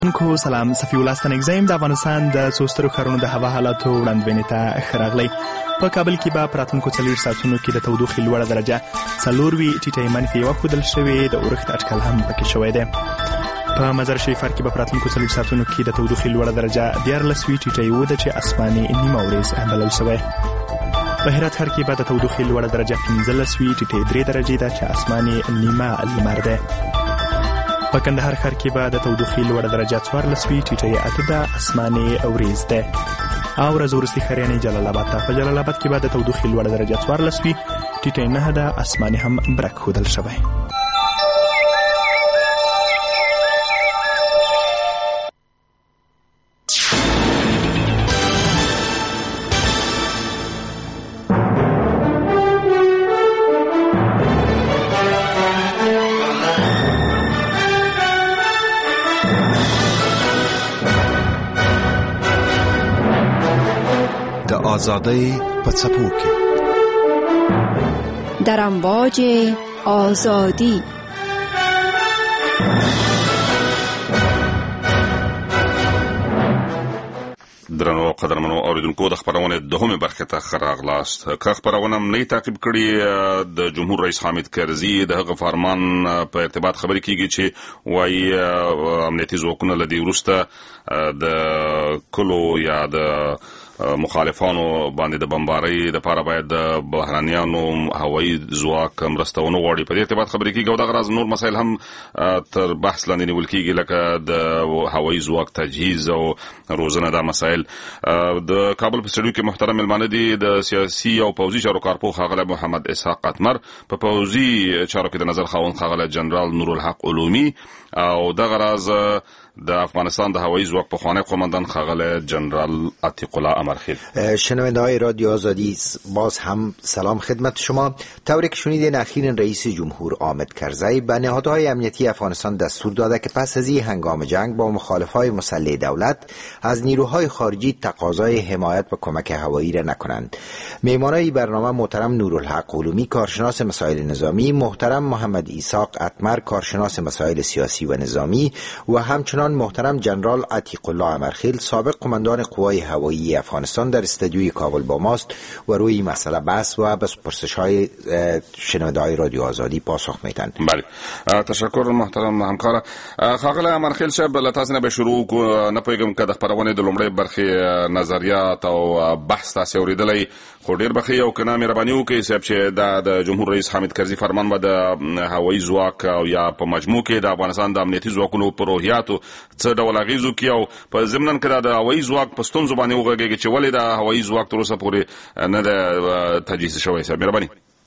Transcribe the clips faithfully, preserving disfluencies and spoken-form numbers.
کو سلام صفی الله ستنګزیم د افغانستان د څو سترو ښارونو د هوا حالاتو وړاندوینې ته ښه راغلی. په کابل کې به په راتلونکو څلوېښت ساعتونو کې د تودوخې لوړه درجه څلور وي، ټیټه منفي یوه ښودل شوې، د اورښت اټکل هم پکې شوی دی. په مزار شریف ښار کې به په راتلونکو څلوېښت ساعتونو کې د تودوخې لوړه درجه دیارلس وي، ټیټه یې اووه ده چې اسماني نیمه ورېځ بلل شوی. په هرات ښار کې به د تودوخې لوړه درجه پنځلس وي، ټیټه یې درې درجې ده چې اسماني نیمه لمر دی. په کندهار ښار کې به د تودوخې لوړه درجه څوارلس وي، ټیټه یې اته ده، اسماني وریځ دی. او ورځ وروستي ښار یعنې جلال آباد ته. په جلال آباد کې به د تودوخې لوړه درجه څوارلس وي، ټیټه یې نهه ده، اسماني هم برک ښودل شوی. آزادی په څپو کې در امواج آزادی. درنو قدرمنو اوریدونکو، د خبرونې دوهمه برخه ته ښه راغلاست. که خبرونه مو نه تعقیب کړي، د جمهور رئیس حامد کرزي د هغه فرمان په ارتباط خبرې کیږي چې وایي امنیتي ځواکونه له دې وروسته د کلو یا د مخالفانو باندې د بمبارۍ لپاره باید د بهرانیانو هوایي ځواک مرسته ونه غواړي. په دې ارتباط خبرې کیږي او دغه راز نور مسایل هم تر بحث لاندې نیول کیږي، لکه د هوایي ځواک تجهیز او روزنه. دا مسایل د کابل په سټډیو کې محترم مېلمانه دي د سیاسي او پوځي چارو کارپوه ښاغلی محمد اسحاق قطمر، په پوځي چارو کې د نظر خاوند ښاغلی جنرال نورالحق علومي، او دغه راز د افغانستان د هوایی ځواک پخوانی قماندان ښاغلی جنرال عتیق الله امرخیل. شنونده‌های رادیو آزادی، باز هم سلام خدمت شما. طوری که شنیدین اخیراً رئیس جمهور حامد کرزی به نهادهای امنیتی افغانستان دستور داده که پس از این هنگام جنگ با مخالفای مسلح دولت از نیروهای خارجی تقاضای حمایت و کمک هوایی را نکنند. میهمانای برنامه محترم نورالحق علومی، کارشناس مسائل نظامی، محترم محمد اسحاق قطمر، کارشناس مسائل سیاسی و نظامی، و همچنین محترم جنرال عتیق الله امرخیل، سابق قماندان قوای هوایی افغانستان، در استودیوی کابل با ماست و روی این مسئله بحث و به پرسش‌های شنونده‌های رادیو آزادی پاسخ میدن. بله، تشکر محترم همکار. ښاغلی امرخیل صاحب، له تاسو نه به شروع کوو. نه پوهېږم که د خپرونې د لومړۍ برخې نظریات او بحث تاسې اورېدلی، خو ډېر به ښه یو که نه مهرباني وکړئ صاحب چې دا د جمهور رئیس حامد کرزي فرمان به د هوایي ځواک او یا په مجموع کې د افغانستان د امنیتي ځواکونو په روحیاتو څه ډول اغېز وکړي، او په ضمناً کې دا د هوایي ځواک په ستونزو باندې وغږېږي چې ولې دا هوایي ځواک تر اوسه پورې نه ده تجهیز شوی. صاحب مهرباني.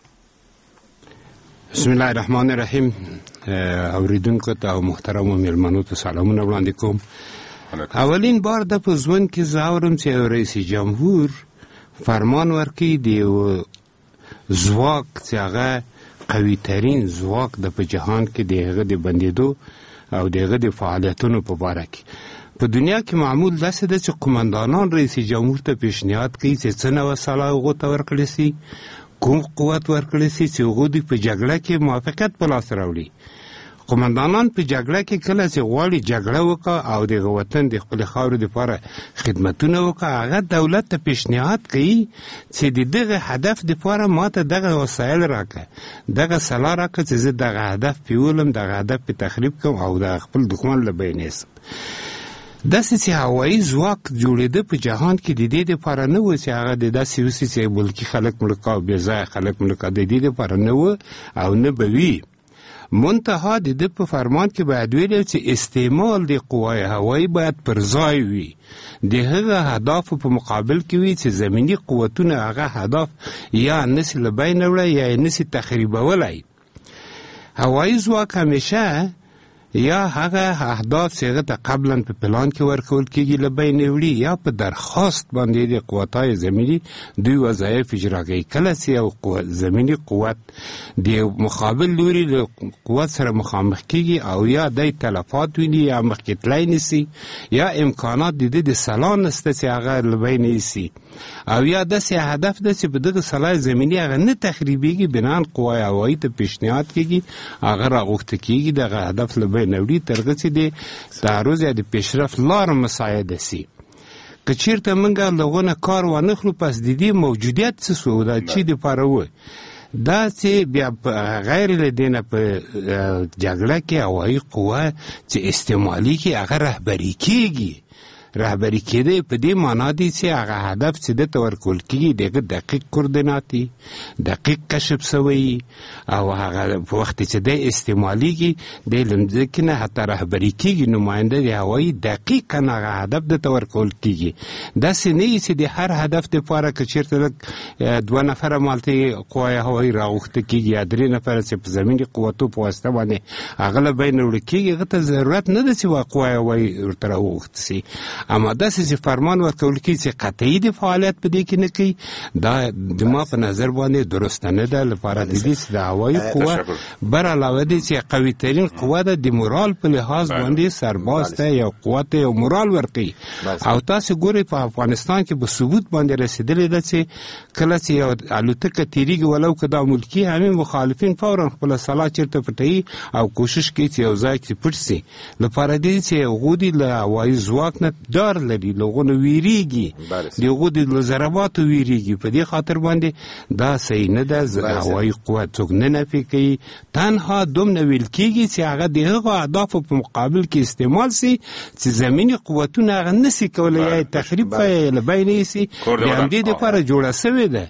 بسم الله الرحمن الرحیم. اوریدونکو ته او محترمو مېلمنو ته سلامونه وړاندې کوم. اولین بار د په ژوند کې زه اورم چې رئیس جمهور فرمان ورکړي د یو ځواک چې هغه قوي ترین ځواک د په جهان کې د هغه د بندېدو او دغه د فعالیتونو په باره کې. په دنیا کې معمول داسې ده چې قماندانان رئیس جمهور ته پیشنهاد کوي چې څه نوه سلاح هغو ته ورکړی سي، کوم قوت ورکړی سي چې هغو دوی په جګړه کې موافقت په لاس راوړي. قماندانان په جګړه کې کله چې غواړي جګړه وکړه او د وطن د خپلې خاورې دپاره خدمتونه وکړه، هغه دولت ته پیشنهاد کوي چې د دغه هدف دپاره ما ته دغه وسایل راکړه، دغه سلاح راکړه چې زه دغه هدف پې ولم، دغه هدف پې تخریب کړم او د خپل دښمن له بین ایسم. داسې چې هوایي ځواک جوړېده په جهان کې د دې دپاره نه و چې هغه د داسې وسي چې ملکي خلک ملکه او بې ځایه خلک ملکه، د دې دپاره نه و او نه به وي. منتها د ده په فرمان کې باید ویلی چې استعمال د قوای هوایی باید پر ځای وي، د هغه اهدافو په مقابل کې وي چې زمینی قوتونه هغه هدف یا نسي له بینه وړی یا یې نسي تخریبولی. هوایی ځواک همیشه یا هغه اهداف چې هغه ته قبلا په پلان کې ورکول کېږي له بینه وړي، یا په درخواست باندې د قوتهای زمینی دوی وظایف اجرا کوي. کله چې یو زمینی قوت د مقابل لوري له قوت سره مخامخ کېږي او یا دی تلفات ویني یا مخکې تلی نیسي یا امکانات د ده د سلاح نشته چې هغه له بینه ایسي، او یا داسې هدف ده چې په دغه سلاح زمینی هغه نه تخریبېږي، بنان قوای هوایي ته پیشنهاد کېږي، هغه راغوښته کېږي دغه هدف له بینه پورې نوړي ترغه چې د تعرض یا د پیشرفت لار مساعده سي. که چیرته موږ لغونه کار وانخلو پس د دې موجودیت څه سو دا چې د پاره و دا چې بیا غیر لدینه په جګړه کې هوایي قوه چې استعمالي کې هغه رهبري کیږي. رهبري کېدی په دې معنا دی چې هغه هدف چې دته ورکول کېږي دغه دقیق کوردیناتي دقیق کشف سوی او هغه په وخت چې د استعماليږي د لمځکه نه حتی رهبري کېږي نماینده دی هوایي دقیق نه هغه هدف دته ورکول کېږي. داسې نه چې د هر هدف لپاره که چېرته دوه نفره مالتي قوای هوایي راوخته کېږي یا درې نفره چې په زمیني قوتو په واسطه باندې هغه له بین وړل کېږي هغه ته ضرورت نه ده چې قوای هوایي ورته راوخته سي. اما داسې چې فرمان ورکول کېږي چې قطعي د فعالیت په دې کې نه کوي دا زما په نظر باندې درسته نه ده. لپاره د دې چې د هوایي قوه بر علاوه دې چې قوي ترین قوه ده د مورال په لحاظ باندې سرباز ته یو قوت او مورال ورکوي. او تاسو ګورئ په افغانستان کې به ثبوت باندې رسېدلې ده چې کله چې یو الوتکه تیریږي ولو که دا ملکي همې مخالفین فورا خپله سلا چېرته پټوي او کوشش کوي چې یو ځای کې پټ سي. لپاره دې چې هغوی دې له هوایي ځواک نه ډار لري له هغو نه ویریږي د هغو د له ضرباتو ویریږي. په دې خاطر باندې دا صحیح نه ده. هوایي قوه څوک نه نفي کوي تنها دومره ویل کېږي چې هغه د هغو اهدافو په مقابل کې استعمال سي چې زمیني قوتونه هغه نسي کولی یا تخریب یا له بینه یې سي د همدې دپاره جوړه سوې ده.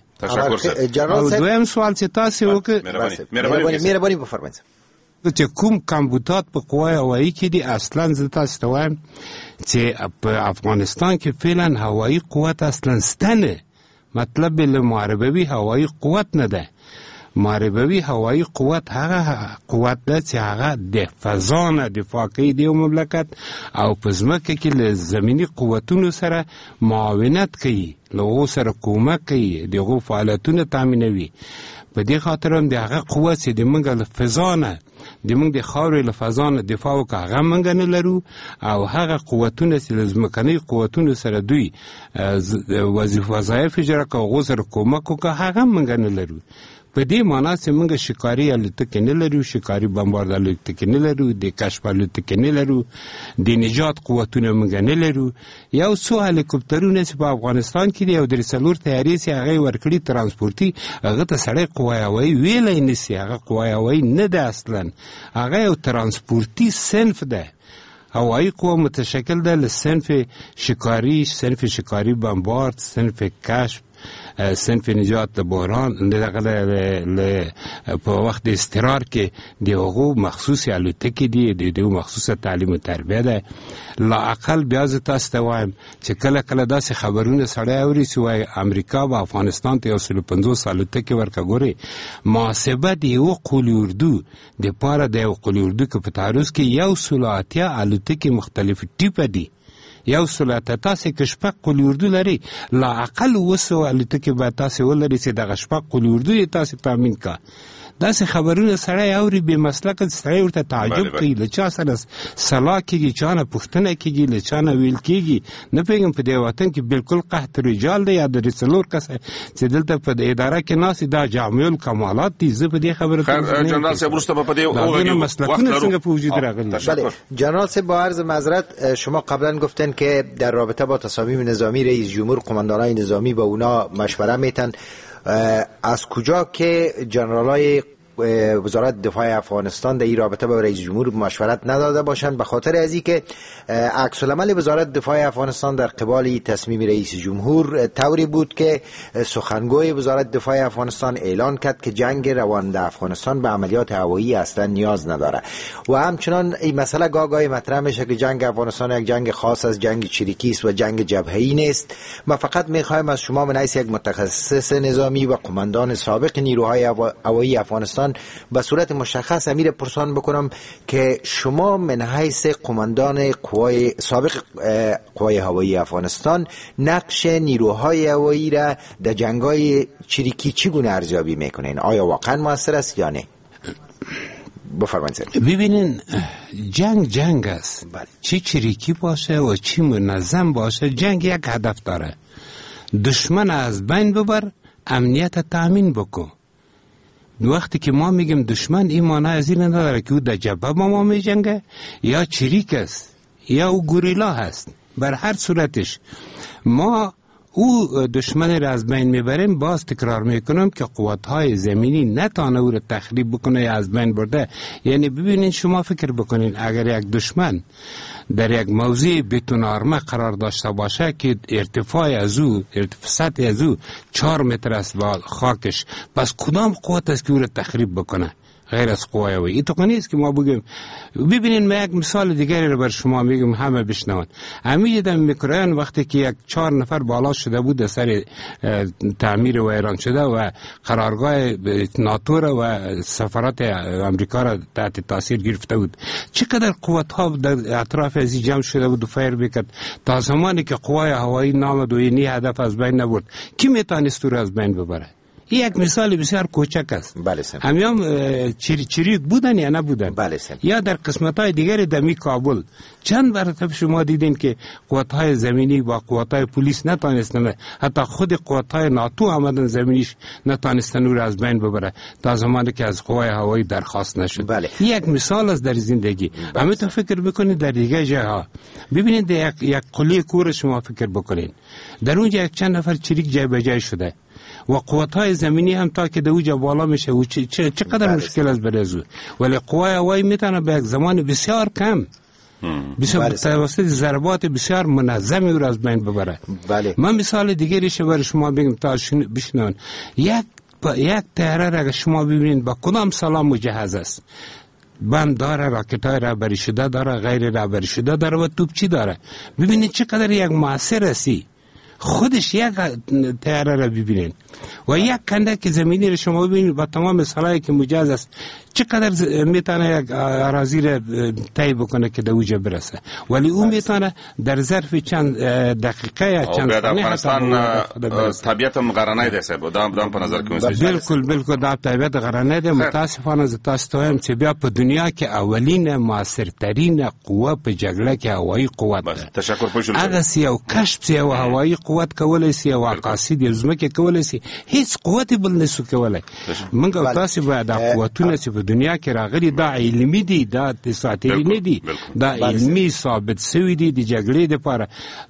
او دویم سوال چې تاسې وکړه مهرباني بفرمایئ چې کوم کمبودات په قوای هوایي کې دي اصلا زه تاسو ته وایم چې په افغانستان کې فعلا هوایي قوت اصلا ستنه مطلب له محاربوي هوایي قوت نه ده. محاربوي هوایي قوت هغه قوت ده چې هغه د فضا نه دفاع کوي د یو مملکت او په ځمکه کې له زمیني قوتونو سره معاونت کوي له هغو سره کومک کوي د هغو فعالیتونه تامینوي. په دې خاطر هم د هغه قوت چې د موږ له فضا نه د موږ د خاورې له فضا نه دفاع وکړه هغه موږ نه لرو او هغه قوتونه چې له ځمکنۍ قوتونو سره دوی وظایف اجرا کوي هغو سره کومک وکړه هغه موږ نه لرو. په دې معنا چې موږ شکاري الوتکې نه لرو شکاري بمبارد الوتکې نه لرو د کشف الوتکې نه لرو د نجات قوتونه موږ نه لرو. یو څو هلیکوپټرونه چې په افغانستان کې دي او درې څلور طیارې چې هغه ورکړي ترانسپورتي هغه ته سړی قوای هوایي ویلی نه سي. هغه قوای هوایي نه ده اصلا هغه یو ترانسپورتي صنف ده. هوایي قوه متشکل ده له صنف شکاري صنف شکاري بمبارد صنف کشف صنف نجات د بحران دغه په وخت استقرار کې د هغو مخصوص الوتکې دي د دې مخصوصه تعلیم او تربیه ده. لا اقل بیا زه تاسو ته وایم چې کله کله داسې خبرونه سړی اوري چې وایي امریکا او افغانستان ته یو سل پنځوس الوتکې ورکړه. ګورئ محاسبه د یو قول اردو دپاره د یو قول اردو که په تعرض کې یو سل اتیا الوتکې مختلف ټیپه دي یو سل تاسې که شپږ قول اردو لري لا اقل اوه سوه الوتکې باید تاسې ولري چې دغه شپږ قول اردو یې تاسې تامین کا. داسې خبرونه سړی اوري بې مسلکه سړی ورته تعجب کوي له چا سره سلا کېږي چا نه پوښتنه کېږي له چا نه ویل کېږي نه پوهېږم په دې وطن کې بالکل قحط رجال دی یا درې څلور کسه چې دلته په اداره کې ناست دا جامع الکمالات دي. زه په دې خبره جنرال صاحب وروسته به په دې وګورو مسلکونه څنګه په وجود راغلي. بله جنرال صاحب با عرض معذرت شما قبلا گفتن که در رابطه با تصامیم نظامی رئیس جمهور قماندانای نظامی با اونا مشوره میتن. از کجا که جنرالای وزارت دفاع افغانستان در این رابطه با رئیس جمهور مشورت نداده باشند؟ به خاطر از اینکه عکس العمل وزارت دفاع افغانستان در قبال تصمیم رئیس جمهور طوری بود که سخنگوی وزارت دفاع افغانستان اعلان کرد که جنگ روان در افغانستان به عملیات هوایی اصلا نیاز نداره و همچنان این مسئله گاگای مطرح میشه که جنگ افغانستان یک جنگ خاص از جنگ چریکی است و جنگ جبهه‌ای نیست. ما فقط میخوایم از شما من حیث یک متخصص نظامی و قماندان سابق نیروهای هوایی افغانستان به صورت مشخص امیر پرسان بکنم که شما من حیث قماندان قوای سابق قوای هوایی افغانستان نقش نیروهای هوایی را در جنگ‌های چریکی چگونه ارزیابی میکنین؟ آیا واقعا موثر است یا نه؟ بفرمایید. ببینین جنگ جنگ است. چی چریکی باشه و چی منظم باشه جنگ یک هدف داره. دشمن از بین ببر، امنیت تامین بکن. وقتی که ما میگیم دشمن، این معنی از این نداره که او در جبهه با ما میجنگه یا چریک است یا او گوریلا هست. بر هر صورتش ما او دشمن را از بین میبریم. باز تکرار میکنم که قوت‌های زمینی نتانه او را تخریب بکنه یا از بین برده. یعنی ببینید شما فکر بکنید اگر یک دشمن در یک موضع بتون آرمه قرار داشته باشه که ارتفاع از او ارتفاع سطح از او چهار متر است با خاکش، پس کدام قوت است که او را تخریب بکنه غیر از قوای هوایی؟ این تو نیست که ما بگیم. ببینید ما یک مثال دیگری رو بر شما میگم همه بشنون. همین در میکروئن وقتی که یک چهار نفر بالا شده بود سر تعمیر و ایران شده و قرارگاه ناتو و سفارت امریکا را تحت تاثیر گرفته بود، چقدر قوت ها در اطراف از جمع شده بود و فیر بکرد تا زمانی که قوای هوایی نامد و این هدف از بین نبرد. کی میتونست رو از بین ببره؟ این یک مثال بسیار کوچک است. بله سم. همیام چری چریک بودن یا نبودن؟ بله سم. یا در قسمت‌های دیگر دمی کابل چند مرتبه شما دیدین که قوت‌های زمینی با قوت‌های پلیس نتونستن، حتی خود قوت‌های ناتو آمدن زمینیش نتونستن او را از بین ببره تا زمانی که از قوای هوایی درخواست نشد. بله. یک مثال است در زندگی. بله. همه تو فکر بکنید در دیگه جاها. ببینید یک یک قله کور شما فکر بکنید. در اونجا یک چند نفر چریک جای به جای شده و قوت‌های زمینی هم تا که در اوجا بالا میشه و چقدر چه مشکل است برای او، ولی قوای هوایی میتونه به یک زمان بسیار کم بسیار توسط ضربات بسیار منظمی او را از بین ببره. بله. من مثال دیگری شو برای شما بگم تا بشنون. یک یک طیاره را شما ببینید با کدام سلاح مجهز است؟ بم داره، راکتای رهبری شده داره، غیر رهبری شده داره و توپچی داره. ببینید چقدر یک موثر است. خودش یک طیاره را ببینید و یک کندک زمینی را شما ببینید با تمام سلاحی که مجهز است چقدر میتونه یک اراضی را طی بکنه که در اوجا برسه، ولی اون میتونه در ظرف چند دقیقه یا چند ثانیه افغانستان طبیعت مقرنه ده سه دام دام په نظر کې بالکل بالکل دا طبیعت غرنه ده. متاسفانه ز تاسو ته هم چې بیا په دنیا کې اولین موثرترین قوه په جګړه کې هوایي قوت ده. تشکر پوښتنه هغه سیو کشف سیو هوایي قوت کولای سی او قاصد یزمکه کولای سی، هیڅ قوت بل نسو کولای. موږ تاسو باید د قوتونه چې په دنیا کې راغلي دا علمي دي، دا تساتیری نه دي، دا علمي ثابت شوی دي د جګړې لپاره.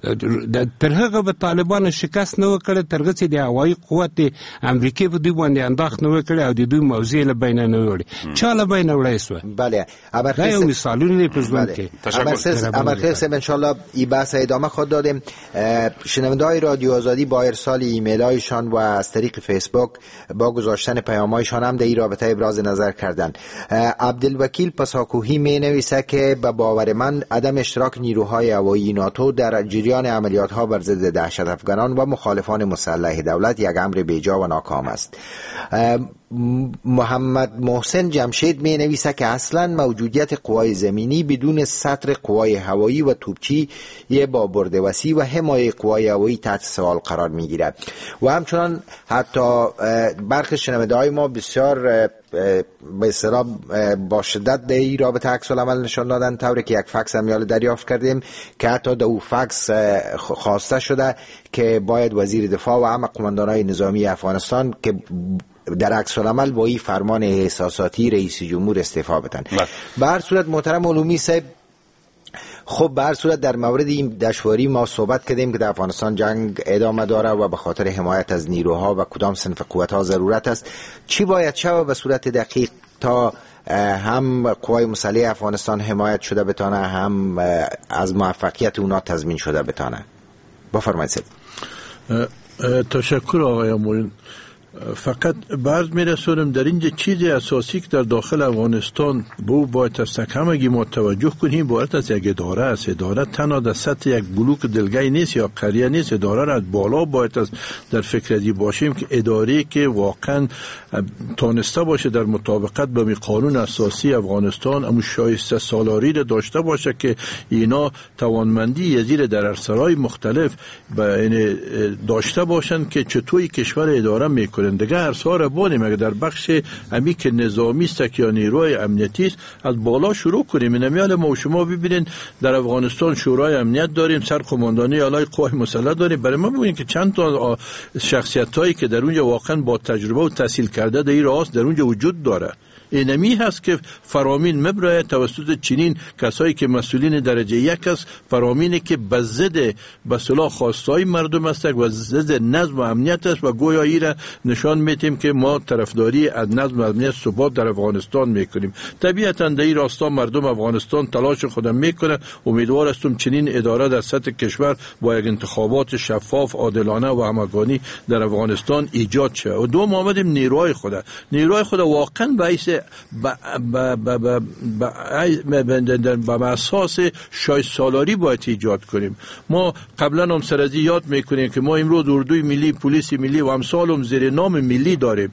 تر هغه به طالبانو شکست نه وکړي تر هغه چې د هوایي قوت امریکای په دوی باندې انداخت نه وکړي او د دوی موضوع له بین نه وړي چاله بین وړي سو. بله ابرخیز یو مثالونه په ژوند کې. ابرخیز ابرخیز ان شاء الله این بحث ادامه خود دادیم. شنونده‌های رادیو آزادی با ارسال ایمیل‌هایشان و از طریق فیسبوک با گذاشتن پیام‌هایشان هم در این رابطه ابراز نظر کردند. عبدالوکیل پساکوهی می نویسه که به باور من عدم اشتراک نیروهای هوایی ناتو در جریان عملیات‌ها بر ضد دهشت افغانان و مخالفان مسلح دولت یک امر بیجا و ناکام است. محمد محسن جمشید می نویسه که اصلا موجودیت قوای زمینی بدون سطر قوای هوایی و توپچی با برد وسیع و حمایه قوای هوایی تحت سوال قرار می گیرد و همچنان حتی برخی شنونده‌های ما بسیار به اصطلاح با شدت در این رابطه عکس العمل نشان دادن، طوری که یک فکس هم یال دریافت کردیم که حتی در او فکس خواسته شده که باید وزیر دفاع و همه قماندان‌های نظامی افغانستان که در عکس العمل با این فرمان احساساتی رئیس جمهور استعفا بدن. به هر صورت محترم علومی صاحب، خب به هر صورت در مورد این دشواری ما صحبت کردیم که در افغانستان جنگ ادامه داره و به خاطر حمایت از نیروها و کدام صنف قوت‌ها ضرورت است. چی باید شود به صورت دقیق تا هم قوای مسلح افغانستان حمایت شده بتانه، هم از موفقیت اونا تضمین شده بتانه؟ بفرمایید. تشکر آقای امورین. فقط بعض میرسونم در اینجا چیز اساسی که در داخل افغانستان بو باید است همگی ما توجه کنیم، باید از یک اداره است. اداره تنها در سطح یک بلوک دلگی نیست یا قریه نیست، اداره را از بالا باید است در فکر ازی باشیم که اداره که واقعا تانسته باشه در مطابقت با قانون اساسی افغانستان امو شایسته سالاری را داشته باشه که اینا توانمندی یزیر در عرصه‌های مختلف داشته باشند که چطوری کشور اداره میکنه. کنیم. دیگه ارسها را بانیم اگر در بخش امی که نظامی است یا نیروی امنیتی است از بالا شروع کنیم. این میال ما و شما ببینید در افغانستان شورای امنیت داریم، سرقماندانی اعلای قوای مسلح داریم. برای ما ببینید که چند تا شخصیت هایی که در اونجا واقعا با تجربه و تحصیل کرده در این راست در اونجا وجود داره. اینمی هست که فرامین مبرای توسط چنین کسایی که مسئولین درجه یک است، فرامینی که به ضد به اصطلاح خواستهای مردم است و ضد نظم و امنیت است و گویا ای را نشان میتیم که ما طرفداری از نظم و امنیت ثبات در افغانستان میکنیم. طبیعتا در این راستا مردم افغانستان تلاش خودم میکنه. امیدوار هستم چنین اداره در سطح کشور با یک انتخابات شفاف، عادلانه و همگانی در افغانستان ایجاد شه. و دوم آمدیم نیروهای خود نیروهای خود واقعا باعث به اساس شایسته سالاری باید ایجاد کنیم. ما قبلا هم سرازی یاد میکنیم که ما امروز اردوی ملی، پلیس ملی و امثال هم زیر نام ملی داریم.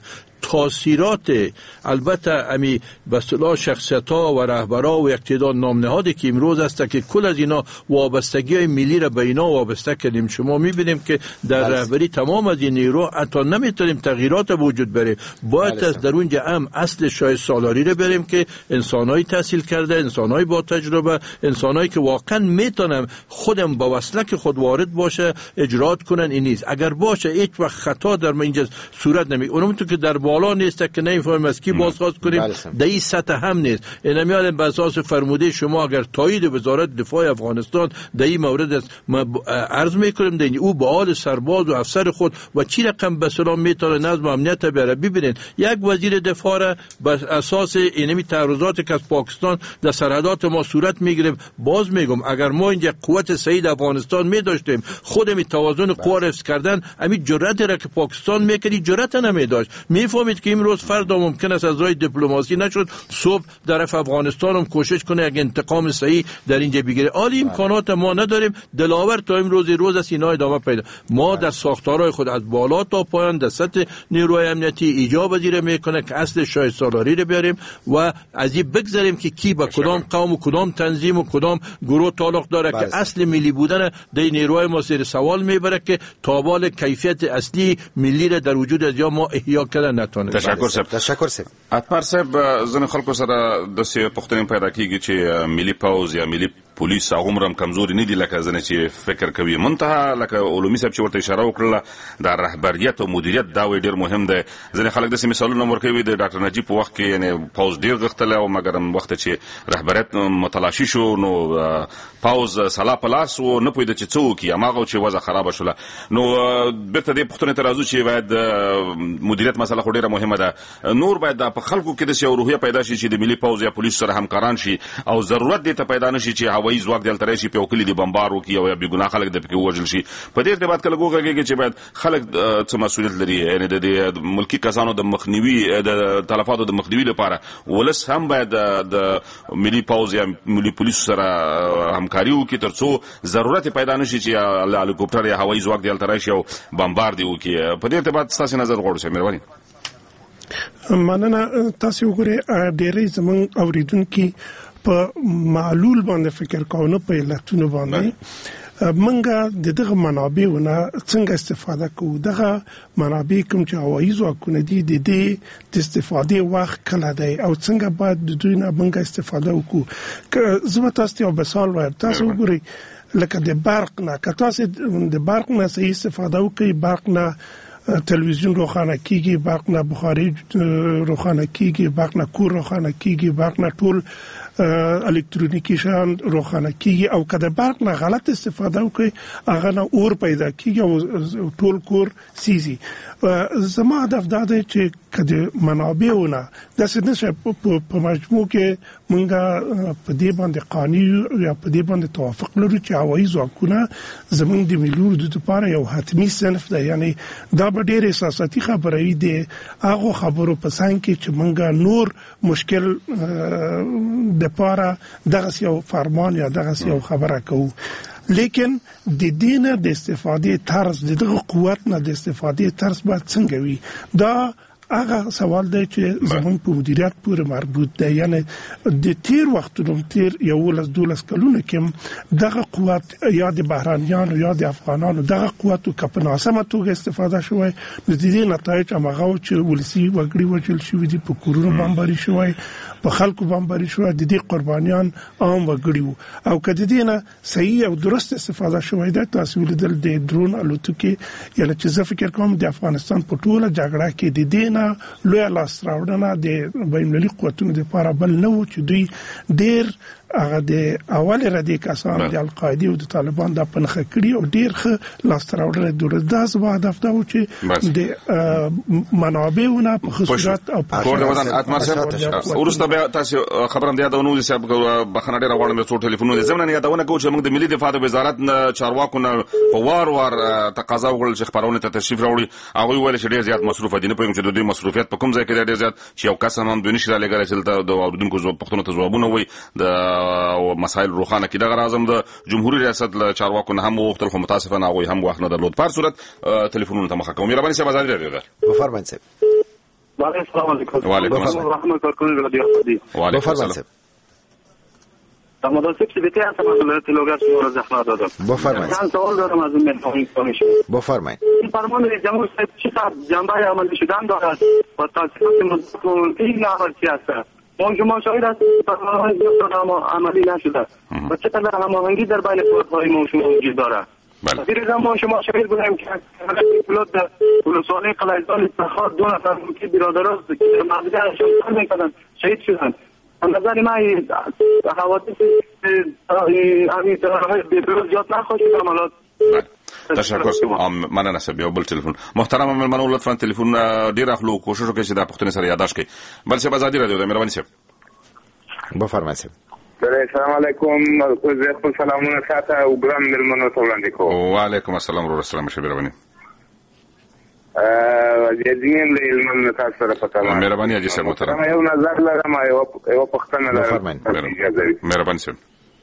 تاثیرات البته امی به اصطلاح شخصیت‌ها و رهبرها و اقتدار نامنهادی که امروز است که کل از اینا وابستگی ملی را به اینا وابسته کردیم. شما می‌بینیم که در رهبری تمام از این نیرو حتی نمی‌تونیم تغییرات وجود بریم. باید از در اونجا هم اصل شایسته سالاری را بریم که انسان‌های تحصیل کرده، انسان‌های با تجربه، انسان‌هایی که واقعا میتونن خودم با وسلک خود وارد باشه اجرات کنن. این نیست اگر باشه هیچ وقت خطا در اینجا صورت نمی اونم تو که در بالا نیست که نمی‌فهمیم از کی بازخواست کنیم. در این سطح هم نیست. اینا میاد به اساس فرموده شما اگر تایید وزارت دفاع افغانستان در این مورد است عرض میکنیم در او به حال سرباز و افسر خود و چی رقم به سلام میتونه نظم و امنیت بیاره. ببینید یک وزیر دفاع را بر اساس اینمی تعرضات که از پاکستان در سرحدات ما صورت میگیره. باز میگم اگر ما اینجا قوت سعید افغانستان می داشتیم خودم توازن قوا حفظ کردن همین جرأت را که پاکستان میکردی جرأت نمی داشت. میفهمید که امروز فردا ممکن است از راه دیپلماسی نشد صبح طرف افغانستان هم کوشش کنه یک انتقام صحیح در اینجا بگیره. عالی امکانات ما نداریم. دلاور تا امروز روز است اینا ادامه پیدا. ما در ساختارهای خود از بالا تا پایان در سطح نیروی امنیتی ایجاب وزیر میکنه که اصل شایسته سالاری رو بیاریم و از این بگذاریم که کی با کدام قوم و کدام تنظیم و کدام گروه تعلق داره که اصل ملی بودن در نیروهای ما زیر سوال میبره که تابال کیفیت اصلی ملی را در وجود از یا ما احیا کردن نتونه. تشکر صاحب. تشکر صاحب. اتمر صاحب زن خلکو سره د څه پوښتنې پیدا کیږي چې ملي پوز یا ملي پولیس هغه هم کمزوري نه دي لکه ځنه چې فکر کوي. منتها لکه علومي صاحب چې ورته اشاره وکړه د رهبریت او مدیریت دا وی ډیر مهم دی. ځنه خلک د مثالونو ورکوي د ډاکټر نجیب په وخت کې یعنی پوز ډیر غختله او مګر وخت چې رهبریت متلاشي شو نو پوز سلا پلاس او نه پوهید چې څوک یا ماغه چې وضع خراب شوله. نو بیرته دې پوښتنه ترازو چې باید مدیریت مسله خو ډیره مهمه ده. نور باید په خلکو کې د یو روحیه پیدا شي چې د ملي پوز یا پولیس سره همکاران شي او ضرورت دې ته پیدا نشي چې هوایي ځواک دلته راشي په وکیل دی بمبار وکي او یا بګناه خلک د پکې وژل شي. په دې ارتباط کله ګوګه چې باید خلک څه مسؤلیت لري یعنی د ملکی کسانو د مخنیوي د تلفاتو د مخنیوي لپاره ولس هم باید د ملي پوز یا ملي پولیس سره همکاري وکړي ترڅو ضرورت پیدا نشي چې هلیکوپټر یا هوایي ځواک دلته راشي او بمبار دی وکي. په دې ارتباط تاسو نظر غواړم چې مهرباني مننه. تاسو وګورئ ډېرې زمون اوریدونکو په معلول باندې فکر کوو په علتونو باندې منګه د دغه منابعونه څنګه استفاده کوو. دغه منابع کوم چې هوایي ځواکونه دي د دې د استفادې وخت کله دی او څنګه باید د دوی نه منګه استفاده وکړو. زه تاسو ته مثال وایم. تاسو وګورئ لکه د برق نه که تاسو د برق نه صحیح استفاده وکړئ برق نه تلویزیون روخانه کیږي برق نه بخاری روخانه کیږي برق نه کور روخانه کیږي برق نه ټول الکترونیکی شیان روخانه کیږي او کله برق نه غلط استفاده وکړي هغه نه اور پیدا کیږي او ټول کور سيزي. زما هدف دا دی چې کله منابعونه د سدنه په مجموع کې مونږه په دې باندې قانون یا په دې باندې توافق لرو چې هوایي ځواکونه زموږ د ملي د لپاره یو حتمی صنف دی. یعنی دا به ډېر احساساتي خبره وي د هغه خبرو په څنګ کې چې مونږه نور مشکل د لپاره دغه یو فرمان یا دغه یو خبره کوو. لیکن د دینه د استفادې طرز دغه قوت نه د استفادې طرز باید څنګه وي. دا هغه سوال دی چې زموږ په مدیریت پورې مربوط دی، یعنی د تیر وختونو تیر یو لس دولس کلونه کې دغه قوت یا د بهرانيانو یا د افغانانو دغه قوت او کپناسمه توګه استفاده شوی، د دې نتایج هغه چې ولسی وګړي وجل شوی دي، په کورونو بمباري شوی، په خلکو بمباري شوی، د دې قربانيان عام وګړي او کله دې نه صحیح او درست استفاده شوی دی. تاسو ولیدل د درون الوتکې، یعنی چې زه فکر کوم د افغانستان په ټوله جګړه کې د دې نه لوی لاس راوړنه د بین‌المللي قوتونو لپاره بل نه و چې دوی ډېر هغه د اول ردی کسان د القاعده او د طالبان د پنخه کړی او ډیر ښه لاس راوړل د داس په هدف دا و چې د منابعونه په خصوصیت او په کور د وطن اتمر صاحب ورسته بیا تاسو خبرم دی دا نو صاحب بخنه ډیر غواړم څو ټلیفونونه د زمونه یادونه کوم چې موږ د ملي دفاع د وزارت چارواکو نه په وار وار تقاضا وکړل چې خبرونه ته تشریف راوړي، هغه ویل چې ډیر زیات مصروف دي، نه پوهیږم چې د دوی مصروفیت په کوم ځای کې ډیر زیات چې یو کس هم د نشي لګره چې د اوردونکو پښتون ته ځوابونه وي د مسائل روخانه کې دغه اعظم د جمهوریت ریاست له چارواکو نه هم وختل، خو متاسفانه هغه هم وخت نه درلود. په صورت ټلیفونونه ته مخه کوم. مهرباني صاحب آزاد رادیو ده. بفرمایئ صاحب. السلام علیکم. وعلیکم السلام ورحمت الله رادیو خدي. وعلیکم السلام. تمام سیب سیبته هستم از تلوگاس رو زحمت دادم. بفرمایید. من سوال دارم از اون مهمانی کمیشن. بفرمایید. این فرمان رئیس جمهور صاحب چه جنبه عملی شدن دارد و تاثیرات مثبت این عملی است؟ ما شما شاهد هستیم فرمان عملی نشده و چقدر هماهنگی در بین قوت‌های ما شما وجود دارد. در زمان شما شاهد بودیم که پلوت در پلوسانه قلعه‌زال استخار دو نفر که برادران که در مقدار شهید می‌کردن شهید شدند. نظر من حوادث همین طرح‌های به‌روز زیاد نخواهد عملات. تشکر. مننه صاحب. یو بل ټلیفون. محترم مېلمنو لطفا ټلیفون ډیر اخلو، کوشش وکړئ چې دا پښتنې سره یاداش کړئ. بل څه آزادي رادیو ده. مهرباني صاحب. بفرمایئ صاحب. السلام علیکم. زه خپل سلامونه ساته او ګران مېلمنو ته وړاندې کوم. وعلیکم السلام ورحمت الله وبرکاته. مهرباني. ا جديين للمن تاسو سره پتا ما. مهرباني اجي صاحب محترم. یو نظر لرم یو پښتنه لرم. مهرباني صاحب.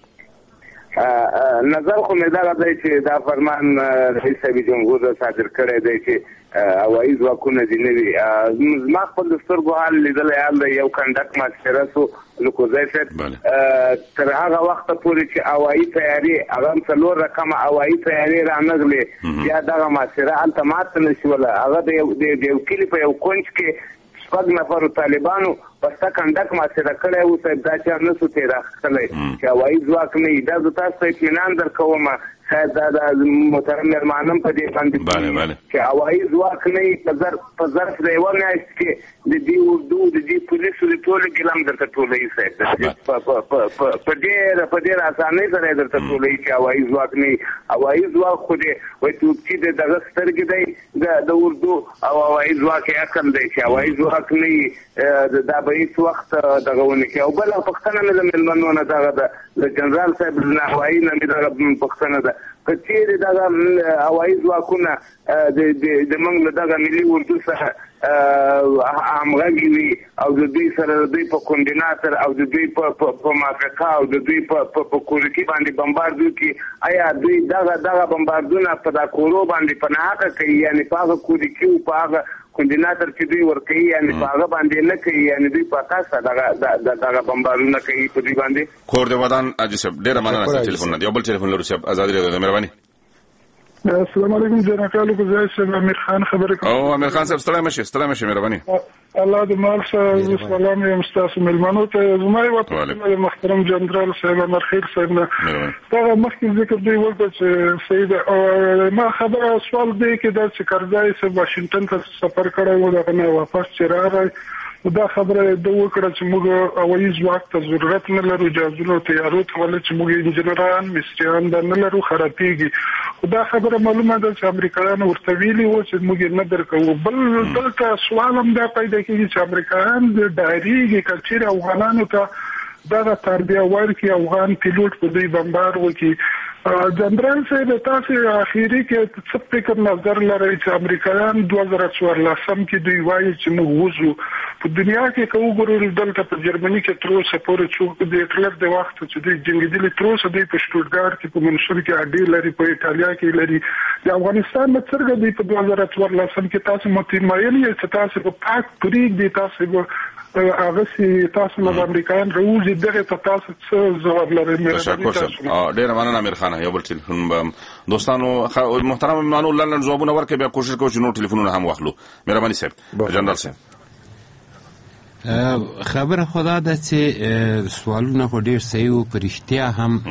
نظر خو مې دا دی چې دا فرمان رئیس جمهور صادر کړی دی چې هوایي ځواکونه دې نه وي. ما خپل د سترګو حال لیدلی، حال یو کنډک ماسټره سو لوکوزی صاحب تر هغه وخته پورې چې هوایي تیارې هغه هم څلور رقمه هوایي تیارې رانغلې بیا دغه ماسټره هلته ماته نه شوله. هغه د یو کلي په یو کونج کې شپږ نفرو طالبانو بسته کنډک ماسټره کړی و. صاحب دا چا نه سو تېر اخیستلی چې هوایي ځواک نه وي. دا زه تاسو ته اطمینان درکوم شاید دا د محترم مېرمانم په دې باندې چې هوایي ځواک نه وي په ظرف د یوه میاشت کې د دې اردو د دې پولیسو د ټولو ګیلم درته ټولوي. صاحب په ډېره په ډېره اسانۍ سره یې درته ټولوي چې هوایي ځواک نه وي. هوایي ځواک خو دی وایي توپچي د دغه سترګې دی د اردو او هوایي ځواک یې عقل دی چې هوایي ځواک نه وي دا به هېڅ وخت دغه ونه کړي. او بله پوښتنه مې د مېلمنو نه دغه ده د جنرال صاحب نه هوایي نه مې دغه پوښتنه ده که چېرې دغه هوایي ځواکونه د موږ له دغه ملي اردو سره همغږي وي او د دوی سره د دوی په کوندیناتر او د دوی په مافقه او د دوی په کورکي باندې بمبارد وکړي، آیا دوی دغه دغه بمباردونه په دا کورو باندې په ناحقه کوي، یعنې په هغه کورکي او په هغه کوندیناتر چې دوی ورکوي یعنې په هغه باندې نه کوي، یعنې دوی په تاسو دغه دغه بمباردونه کوي په دوی باندې؟ کور د ودان اجي صاحب ډېره مننه ستاسو ټلیفون نه. یو بل ټلیفون لرو صاحب آزادي رادیو. مهرباني. السلام علیکم جناب کالو زای صاحب امیر خان خبرې کوم. او امیر خان صاحب ستړی مشه ستړی مشه. مهرباني. الله دې مال سره سلام یم تاسو مېلمنو ته. زما یو په محترم جنرال صاحب امر خیر صاحب نه دا مخکې ذکر دی وکړ چې سید او ما خبره سوال دی کې دا چې کرزای صاحب واشنگټن ته سفر کړی و دا نه واپس چې راغی. دا خبره د وکړه چې موږ هوایي ځواک ته ضرورت نه لرو، جهازونو تیارو ته ولې چې موږ انجنیران مستریان دا نه لرو خرابېږي. دا خبره معلومه ده چې امریکایان ورته ویلي وو چې موږ یې نه درکوو. بل دلته سوال هم دا پیدا کېږي چې امریکایان ډارېږي که چېرې افغانانو ته دغه تربیه ورکړي افغان پیلوټ په دوی بمبار وکړي. جنرال صاحب تاسو اخیری کې څه فکر نظر لرئ چې امریکایان دوه زره څوارلسم کې دوی وایي چې موږ وځو په دنیا کې که وګورو دلته په جرمني کې تر اوسه پورې څوک د هټلر د وخت چې دوی جنګېدلي تر اوسه دوی په شټوټګارډ کې په منشور کې اډې لري، په ایټالیا کې لري. د افغانستان نه څرګه دوی په دوه زره څوارلسم کې تاسو متمایل یې چې تاسو په پاک پرېږدي، تاسو به هغه سي تاسو له امریکایان راوځي دغه ته تاسو څه ځواب لرئ؟ تشکر صاحب. ډېر مننه امیر خان. یو بل ټلیفون به دوستانو محترم مانو لاندې ځوابونه ورکړي، بیا کوشش کوو چې نور ټلیفونونه هم واخلو. مهرباني صاحب. جنرال صاحب خبره خدا ده چې سوالونه خو ډېر صحیح و، په رښتیا هم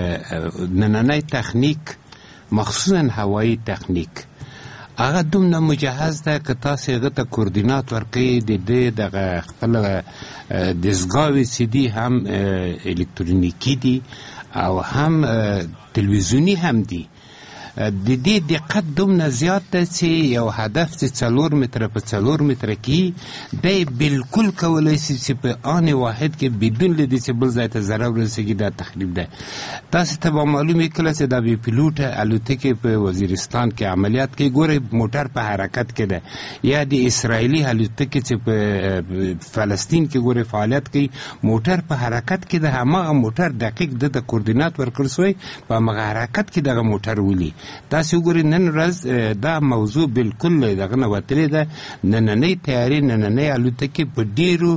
نننی تخنیک مخصوصا هوایي تخنیک هغه دومره مجهز ده که تاسو هغه ته کوردینات ورکړئ، د دې دغه خپله دستګاوې چې دي هم الکترونیکي دي او هم تلویزیوني هم دي. د دې دقت دومره زیات ده چې یو هدف چې څلور متره په څلور متره کې دی بالکل کولی شي چې په آن واحد کې بدون له دې چې بل ځای ته ضرر ورسېږي دا تخریب ده. تاسو ته به معلوم وي کله چې دا بې پیلوټه الوتکې په وزیرستان کې عملیات کوي، ګورئ موټر په حرکت کې ده، یا د اسرائیلي الوتکې چې په فلسطین کې ګورئ فعالیت کوي، موټر په حرکت کې ده. هماغه موټر دقیق ده د کوردینات ورکړل شوی، په هماغه حرکت کې دغه موټر ولي. تاسو وګورئ نن ورځ دا موضوع بالکل دغه نه وتلې ده. نننۍ تیارې نننۍ الوتکې په ډېرو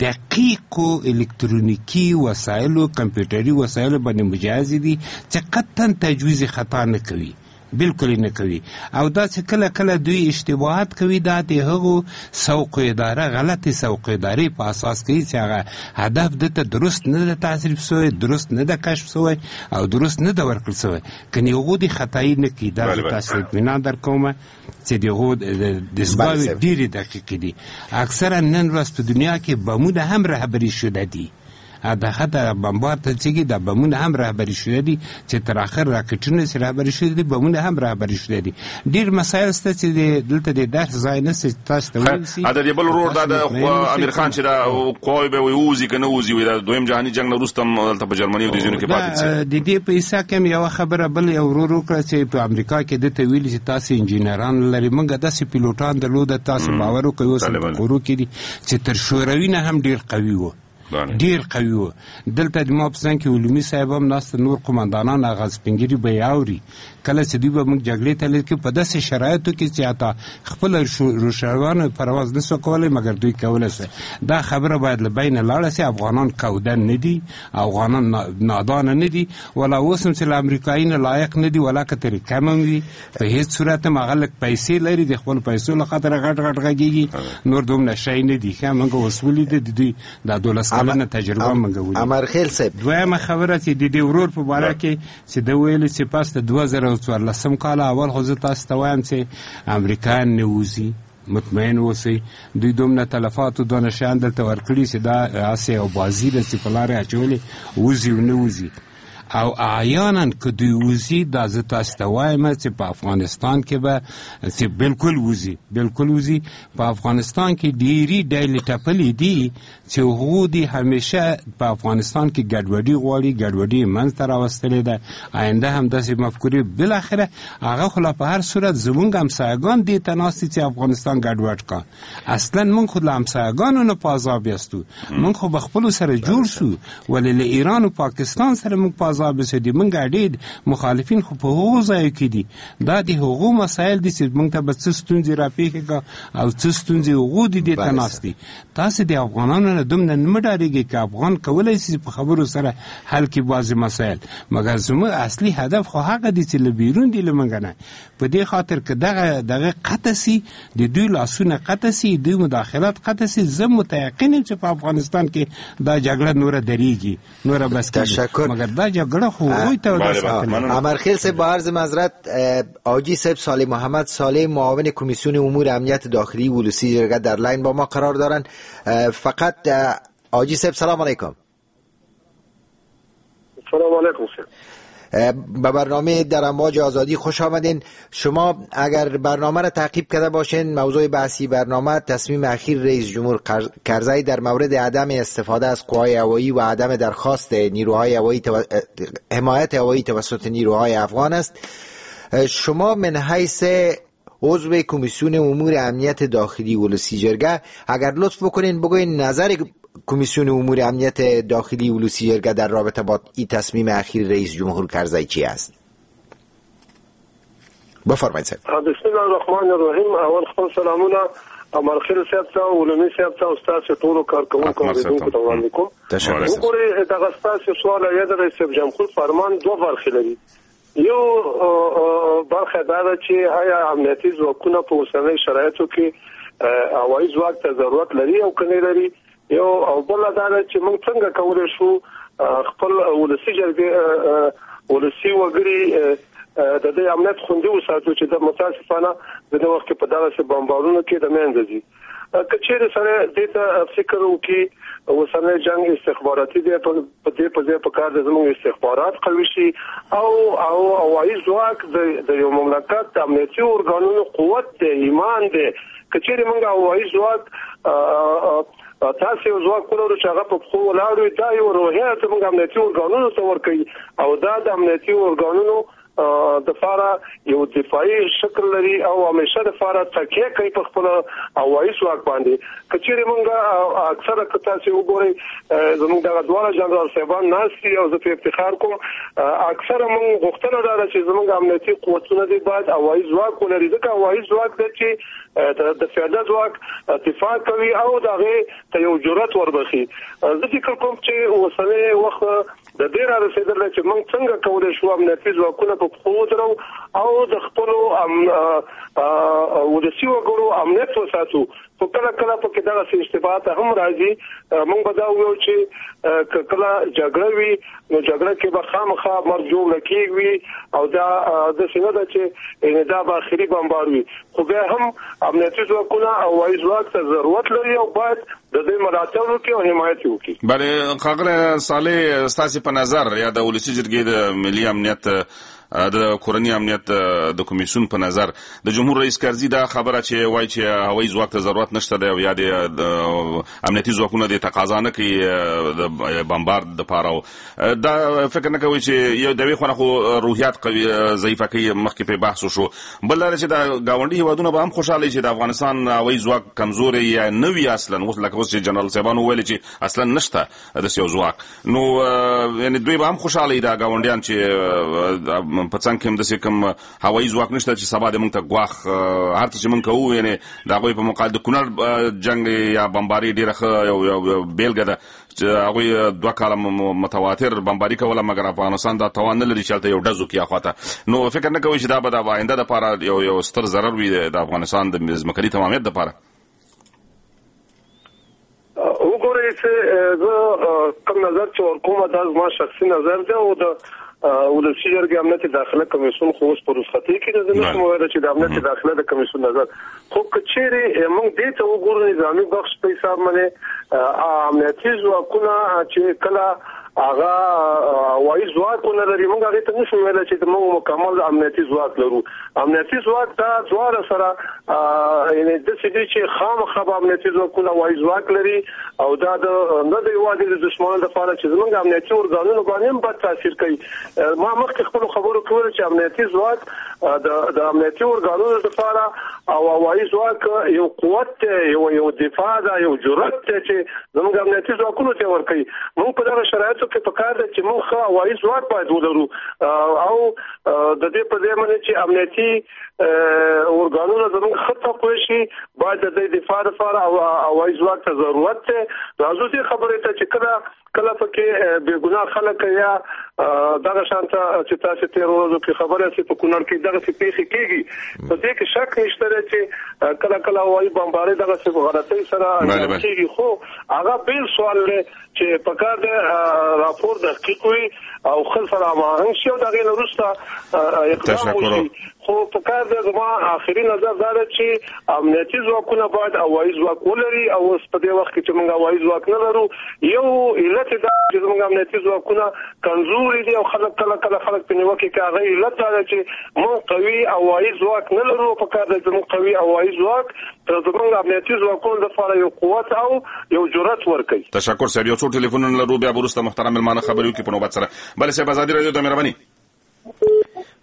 دقیقو الکترونیکي وسایلو کمپیوټري وسایلو باندې مجهزې دي چې قطعا تجویز خطا نه کوي، بالکل نه کوي. او دا چې کله کله دوی اشتباهات کوي دا د هغو سوق اداره غلطې سوق ادارې په اساس کوي چې هغه هدف دته درست نه ده تعریف شوی، درست نه ده کشف شوی او درست نه ده ورکړل شوی. کني هغو دې خطایي نه کوي. دا تاسو اطمینان درکوم چې دغه دستګاوې ډېرې دقیقې دي. اکثرا نن ورځ په دنیا کې بمونه هم رهبري شده دي، د حتی بمبار ته چېږي دا بمونه هم رهبري شده دي چې تر اخر راکټونه چې رهبري شده دي بمونه هم رهبري شده دي. ډېر مسایل شته چې دلته د درس ځای نه شي تاسو ته ویل شي. د بل ورور دا د امیر خان چې دا قواوې به ووځي که نه وځي، دا دویم جهاني جنګ نه وروسته هم دلته په جرمني او د ځینو کې پاتې شي. د دې په حصه کې هم یوه خبره بل یو ورور وکړه چې په امریکا کې دته ویلي چې تاسو انجینران لرئ. موږ داسې پیلوټان درلوده، تاسو باور وکړئ اوس په قورو کې دي چې تر شوروي نه هم ډېر قوي وو، ډیر قوي و. دلته د ما په ځان کې علومي صاحب هم ناسته، نور قمندانان هغه سپین ږیري به یې اوري کله چې دوی به موږ جګړې ته لیږي په داسې شرایطو کې چې حتی خپله روشروانو پرواز نه سو کولی مګر دوی کولی سه. دا خبره باید له بینه لاړه سي. افغانان کودن نه دي، افغانان نادانه نه دي، ولا اوس هم چې له امریکایي نه لایق نه دي، ولا که ترې کم هم وي. په هېڅ صورت هم هغه لږ پیسې لري، د خپلو پیسو له خاطره غټ غټ غږېږي، نور دومره شی نه دي. ښه موږ اوس ولیده د دوی دا دولس کلنه تجربه موږ ولیده. امرخیل صاحب دویمه خبره چې د دې ورور په باره کې چې ده ویلي چې پس د دوه زره څوارلسم کال اول خو زه تاسو ته وایم چې امریکایان نه وځي، مطمئن اوسئ. دوی دومره تلفات او دونه شیان درته ورکړي چې دا هسې یو بازي ده چې په لارې اچولې وځي او نه وځي. او احیانا که دوی وځي دا زه تاسو ته وایم چې په افغانستان کې به چې بالکل وځي، بالکل وځي. په افغانستان کې ډېرې ډلې ټپلې دي چې هغو دي همیشه په افغانستان کې ګډوډي غواړي، ګډوډي یې منځته راوستلې ده. آینده هم داسې مفکورې بالاخره هغه خو لا په هر صورت زمونږ همسایګان دې ته ناست دي چې افغانستان ګډوډ کا. اصلا موږ خو له همسایګانو نه په عذاب یاستو، موږ خو به خپلو سره جوړ شو، ولې له ایران او پاکستان سره موږ په عذاب یاستو دي. موږ ډېر مخالفین خو په هغو ځایو کې دي. دا د هغو مسایل دي چې موږ ته به څه ستونزې راپېښې کا او څه ستونزې هغو دي دې ته ناست دي. تاسې د افغانانو نه دومره نه مه ډارېږئ که افغان کولی شي په خبرو سره حل کړي بعضې مسایل، مګر زموږ اصلي هدف خو هغه دي چې له بیرون دي له موږ نه. په دې خاطر که دغه دغه قطع سي، د دوی لاسونه قطع سي، دوی مداخلات قطع سي، زه متیقن یم چې په افغانستان کې دا جګړه نوره درېږي، نوره بس کېږي. مګر دا جګړه خو هغوی ته امرخیل صاحب با عرض معذرت آجی صاحب صالح محمد صالح معاون کمیسیون امور امنیت داخلی ولسی جرگه در لاین با ما قرار دارن. فقط آجی صاحب سلام علیکم. سلام علیکم صاحب. به برنامه در امواج آزادی خوش آمدین. شما اگر برنامه را تعقیب کرده باشین، موضوع بحثی برنامه تصمیم اخیر رئیس جمهور کرزی در مورد عدم استفاده از قوای هوایی و عدم درخواست نیروهای هوایی تو... حمایت هوایی توسط نیروهای افغان است. شما من حیث عضو کمیسیون امور امنیت داخلی ولسی جرگه، اگر لطف بکنین بگوین نظر کمیسیون امور امنیت داخلی ولسی جرگه در رابطه با این تصمیم اخیر رئیس جمهور کرزی چی است؟ بفرمایید صاحب. بسم الله الرحمن الرحیم. اول خپل سلامونه امرخیل صاحب ته او ولمی صاحب ته استاد ټولو کارکونکو اوریدونکو ته وړاندې کوم. وګورئ دغه ستاسو سوال یا د رئیس جمهور فرمان دوه برخې لري. یو برخه دا ده چې آیا امنیتي ځواکونه په اوسنۍ شرایطو کې هوایي ځواک ته ضرورت لري او کنه لري. یو او بل دا ده چې موږ څنګه کولای شو خپل ولسی جرګې ولسی وګړي د دې امنیت خوندي وساتو چې د متاسفانه د وخت په دغه بمبارونو کې د منځ دي. کچېره سره د ته فکر وکي اوسنۍ جنگ استخباراتي دی په دې په ځای په کار د زموږ استخبارات قوي شي او او هوایي ځواک د یو مملکت د امنیتي ارګانونو قوت دی، ایمان دی. کچېره موږ هوایي ځواک تاسو یو ځواک کولو چې هغه په خو ولاړ دا یو روحیه ته موږ امنیتي ارګانونو ته ورکړي او دا د امنیتي ارګانونو د فارا یو دفاعي شکل لري او همیشه د فارا تکیه کوي په خپل هوایي ځواک باندې. کچېره موږ اکثره کتاسي وګورئ زموږ د دوه جنرال صاحبان ناسي او زه په افتخار کوم اکثره موږ غوښتنه لرو چې زموږ امنیتي قوتونه دي باید هوایي ځواک ولري، ځکه هوایي ځواک د چې د فعاله ځواک دفاع کوي او دغه ته یو جرأت وربخي. زه فکر کوم چې اوسنۍ وخت د ډیر رسیدل چې موږ څنګه کولای شو امنیتي ځواکونه په خو درو او د خپل ولسی وګړو امنیت وساتو. په کله کله په کې دغه اشتباهات هم راځي. موږ به دا ویو چې کله جګړه وي نو جګړه کې به خامخا مرجو لکېږي او دا د سینه ده چې دا به اخري بمبار وي. خو بیا هم امنیتي ځواکونه او هوایي ځواک ته ضرورت لري او باید د دې ملاتړ وکړي او حمایت وکړي. بله خاغره صالح ستاسو په نظر یا د ولسی جرګې د ملي امنیت د کورنی امنیت د کمیسیون په نظر د جمهور رئیس کرزي دا خبره چې وایي چې هوایي ځواک ته ضرورت نشته دی او یا د امنیتي ځواکونه د تقاضا نه کوي د بمبارد د پاره دا فکر نه کوي چې یو د وی خو روحیات قوي ضعیفه کوي. مخکې په بحث شو بل لري چې د گاونډي هیوادونو به هم خوشاله شي د افغانستان هوایي ځواک کمزوري یا نوی اصلا اوس لکه اوس چې جنرال صاحبانو ویل چې اصلا نشته د یو ځواک نو یعنی دوی به هم خوشاله دي گاونډیان چې په څنګه کوم د کوم هوایي ځواک نشته چې سبا د موږ ته غواخ هر څه چې موږ کوو یعنی دا غوي په مقابل د کونړ جنگ یا بمباري ډیره یو بیلګه ده چې هغه دوه کاله متواتر بمباري کوله مګر افغانستان دا توان نه لري چې یو ډزو کې اخواته نو فکر نه کوي چې دا به د آینده لپاره یو یو ستر ضرر وي د افغانستان د ځمکني تمامیت لپاره. وګورئ چې زه کوم نظر چې ورکوم دا زما شخصي نظر دی او د ولسی جرګې امنیت داخله کمیسیون خو اوس په رخصتۍ کې د نظام وایي چې د امنیت داخله د کمیسیون نظر خو کچېره موږ دې ته وګورو نظامی بخش په حساب باندې امنیتي ځواکونه چې کله هغه هوایي ځواکونه لري موږ هغه ته نشو ویل چې موږ مکمل امنیتي ځواک لرو. امنیتي ځواک دا ځوار سره یعنی د سړي چې خامخا امنیتي ځواکونه هوایي ځواک لري او دا د نه د یوازې د دشمنانو لپاره چې زموږ امنیتي ارګانونو باندې هم بد تاثیر کوي. ما مخکې خپل خبرو کول چې امنیتي ځواک د د امنیتي ارګانونو لپاره او هوایي ځواک یو قوت یو یو دفاع دا یو جرأت چې زموږ امنیتي ځواکونو ته ورکړي. موږ په دغه شرایطو کې په کار ده چې موږ هوایي ځواک باید ولرو او د دې په ځای باندې چې امنیتي ارګانونو زموږ خطه کوي شي باید د دفاع لپاره او هوایي ځواک ته ضرورت ده. راځو دې خبرې ته چې کله کله پکې بے ګناه خلک یا دغه شانته چې تاسو ته ورځو کې خبره سي په کونړ کې دغه څه پیښې کېږي په دې کې شک نشته چې کله کله وایي بمباري دغه څه غلطۍ سره کېږي خو هغه بیل سوال دی چې په کار د راپور دقیق وي او خل سره ماهنګ شي او دغه وروسته اقدام وشي. خو په کار د زما اخري نظر دا دی چې امنیتي ځواکونه باید هوایي ځواک ولري او اوس په دې وخت کې چې موږ هوایي ځواک نه لرو یو علت دا چې زموږ امنیتي ځواکونه کمزوري دي او خلک کله کله خلک په نیوکه کې هغه علت دا چې موږ قوي هوایي ځواک نه لرو. په کار د زموږ قوي هوایي ځواک زموږ امنیتي ځواکونو لپاره یو قوت او یو جرأت ورکوي. تشکر سر یو څو ټلیفونونه لرو بیا وروسته محترم ملمانه خبرې وکړي په نوبت سره. بل څه آزادي رادیو ته مهرباني.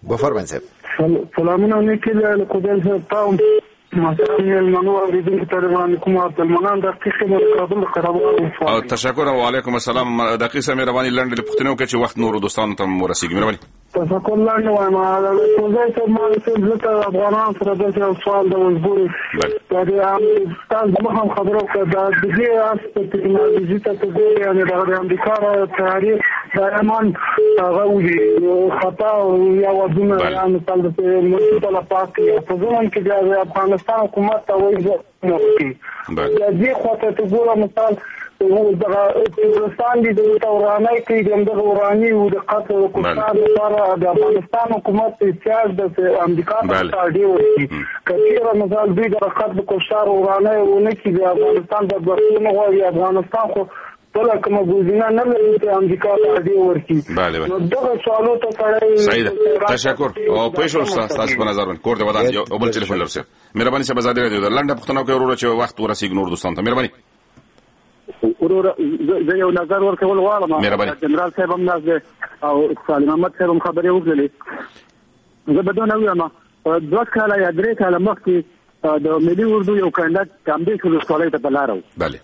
بفرمایئ صاحب. سلامونه نیکي له قدرت صاحب تاو مثلا المنوع اوریدونکو ته باندې کوم عبدالمنان د خدمت کابل قرابه. او تشکر او علیکم السلام. دقیقه سمې رواني لنډ پښتنو کې چې وخت نور دوستانو ته ورسیږي. مهرباني. تشکر لاندې وایم زه چې ما څه د افغانان سره د یو سوال د وزبوري د تاسو مهم خبرو کې د دې اس ټکنالوژي ته د یعنی د امریکا تاریخ دایمان غوړي خطا یا ودونه یعنی تل د مستقله پاکي په ځوان کې د افغانستان حکومت ته وایي د دې خاطر ته ګوره مثال دغه افغانستان د ورانۍ کې د ورانۍ او د قطر او کوټار لپاره د افغانستان حکومت احتیاج د امریکا ته دی ورکی کثیر مثال دوی د قطر د کوټار ورانۍ او نه کې د افغانستان د برخونو غوړي افغانستان خو بل کومه ګوزینه نه لري چې امریکا ته دی ورکی. نو دغه سوالو ته سره صحیح ده. تشکر او پېښور تاسو په نظر باندې کور دی ودان یو بل ټلیفون لرسه. مهرباني صاحب آزاد راډیو د لنډه پښتنو کې ورور چې وخت ورسیږي نور دوستان ته. مهرباني. ورور زه یو نظر ورکول غواړم. جنرال صاحب هم ناز او سالم احمد صاحب هم خبرې وکړلې. زه به دا نه وایم دوه کاله یا درې کاله مخکې د ملي اردو یو کاندید کامبې کولو سوالای ته بلارو. بله.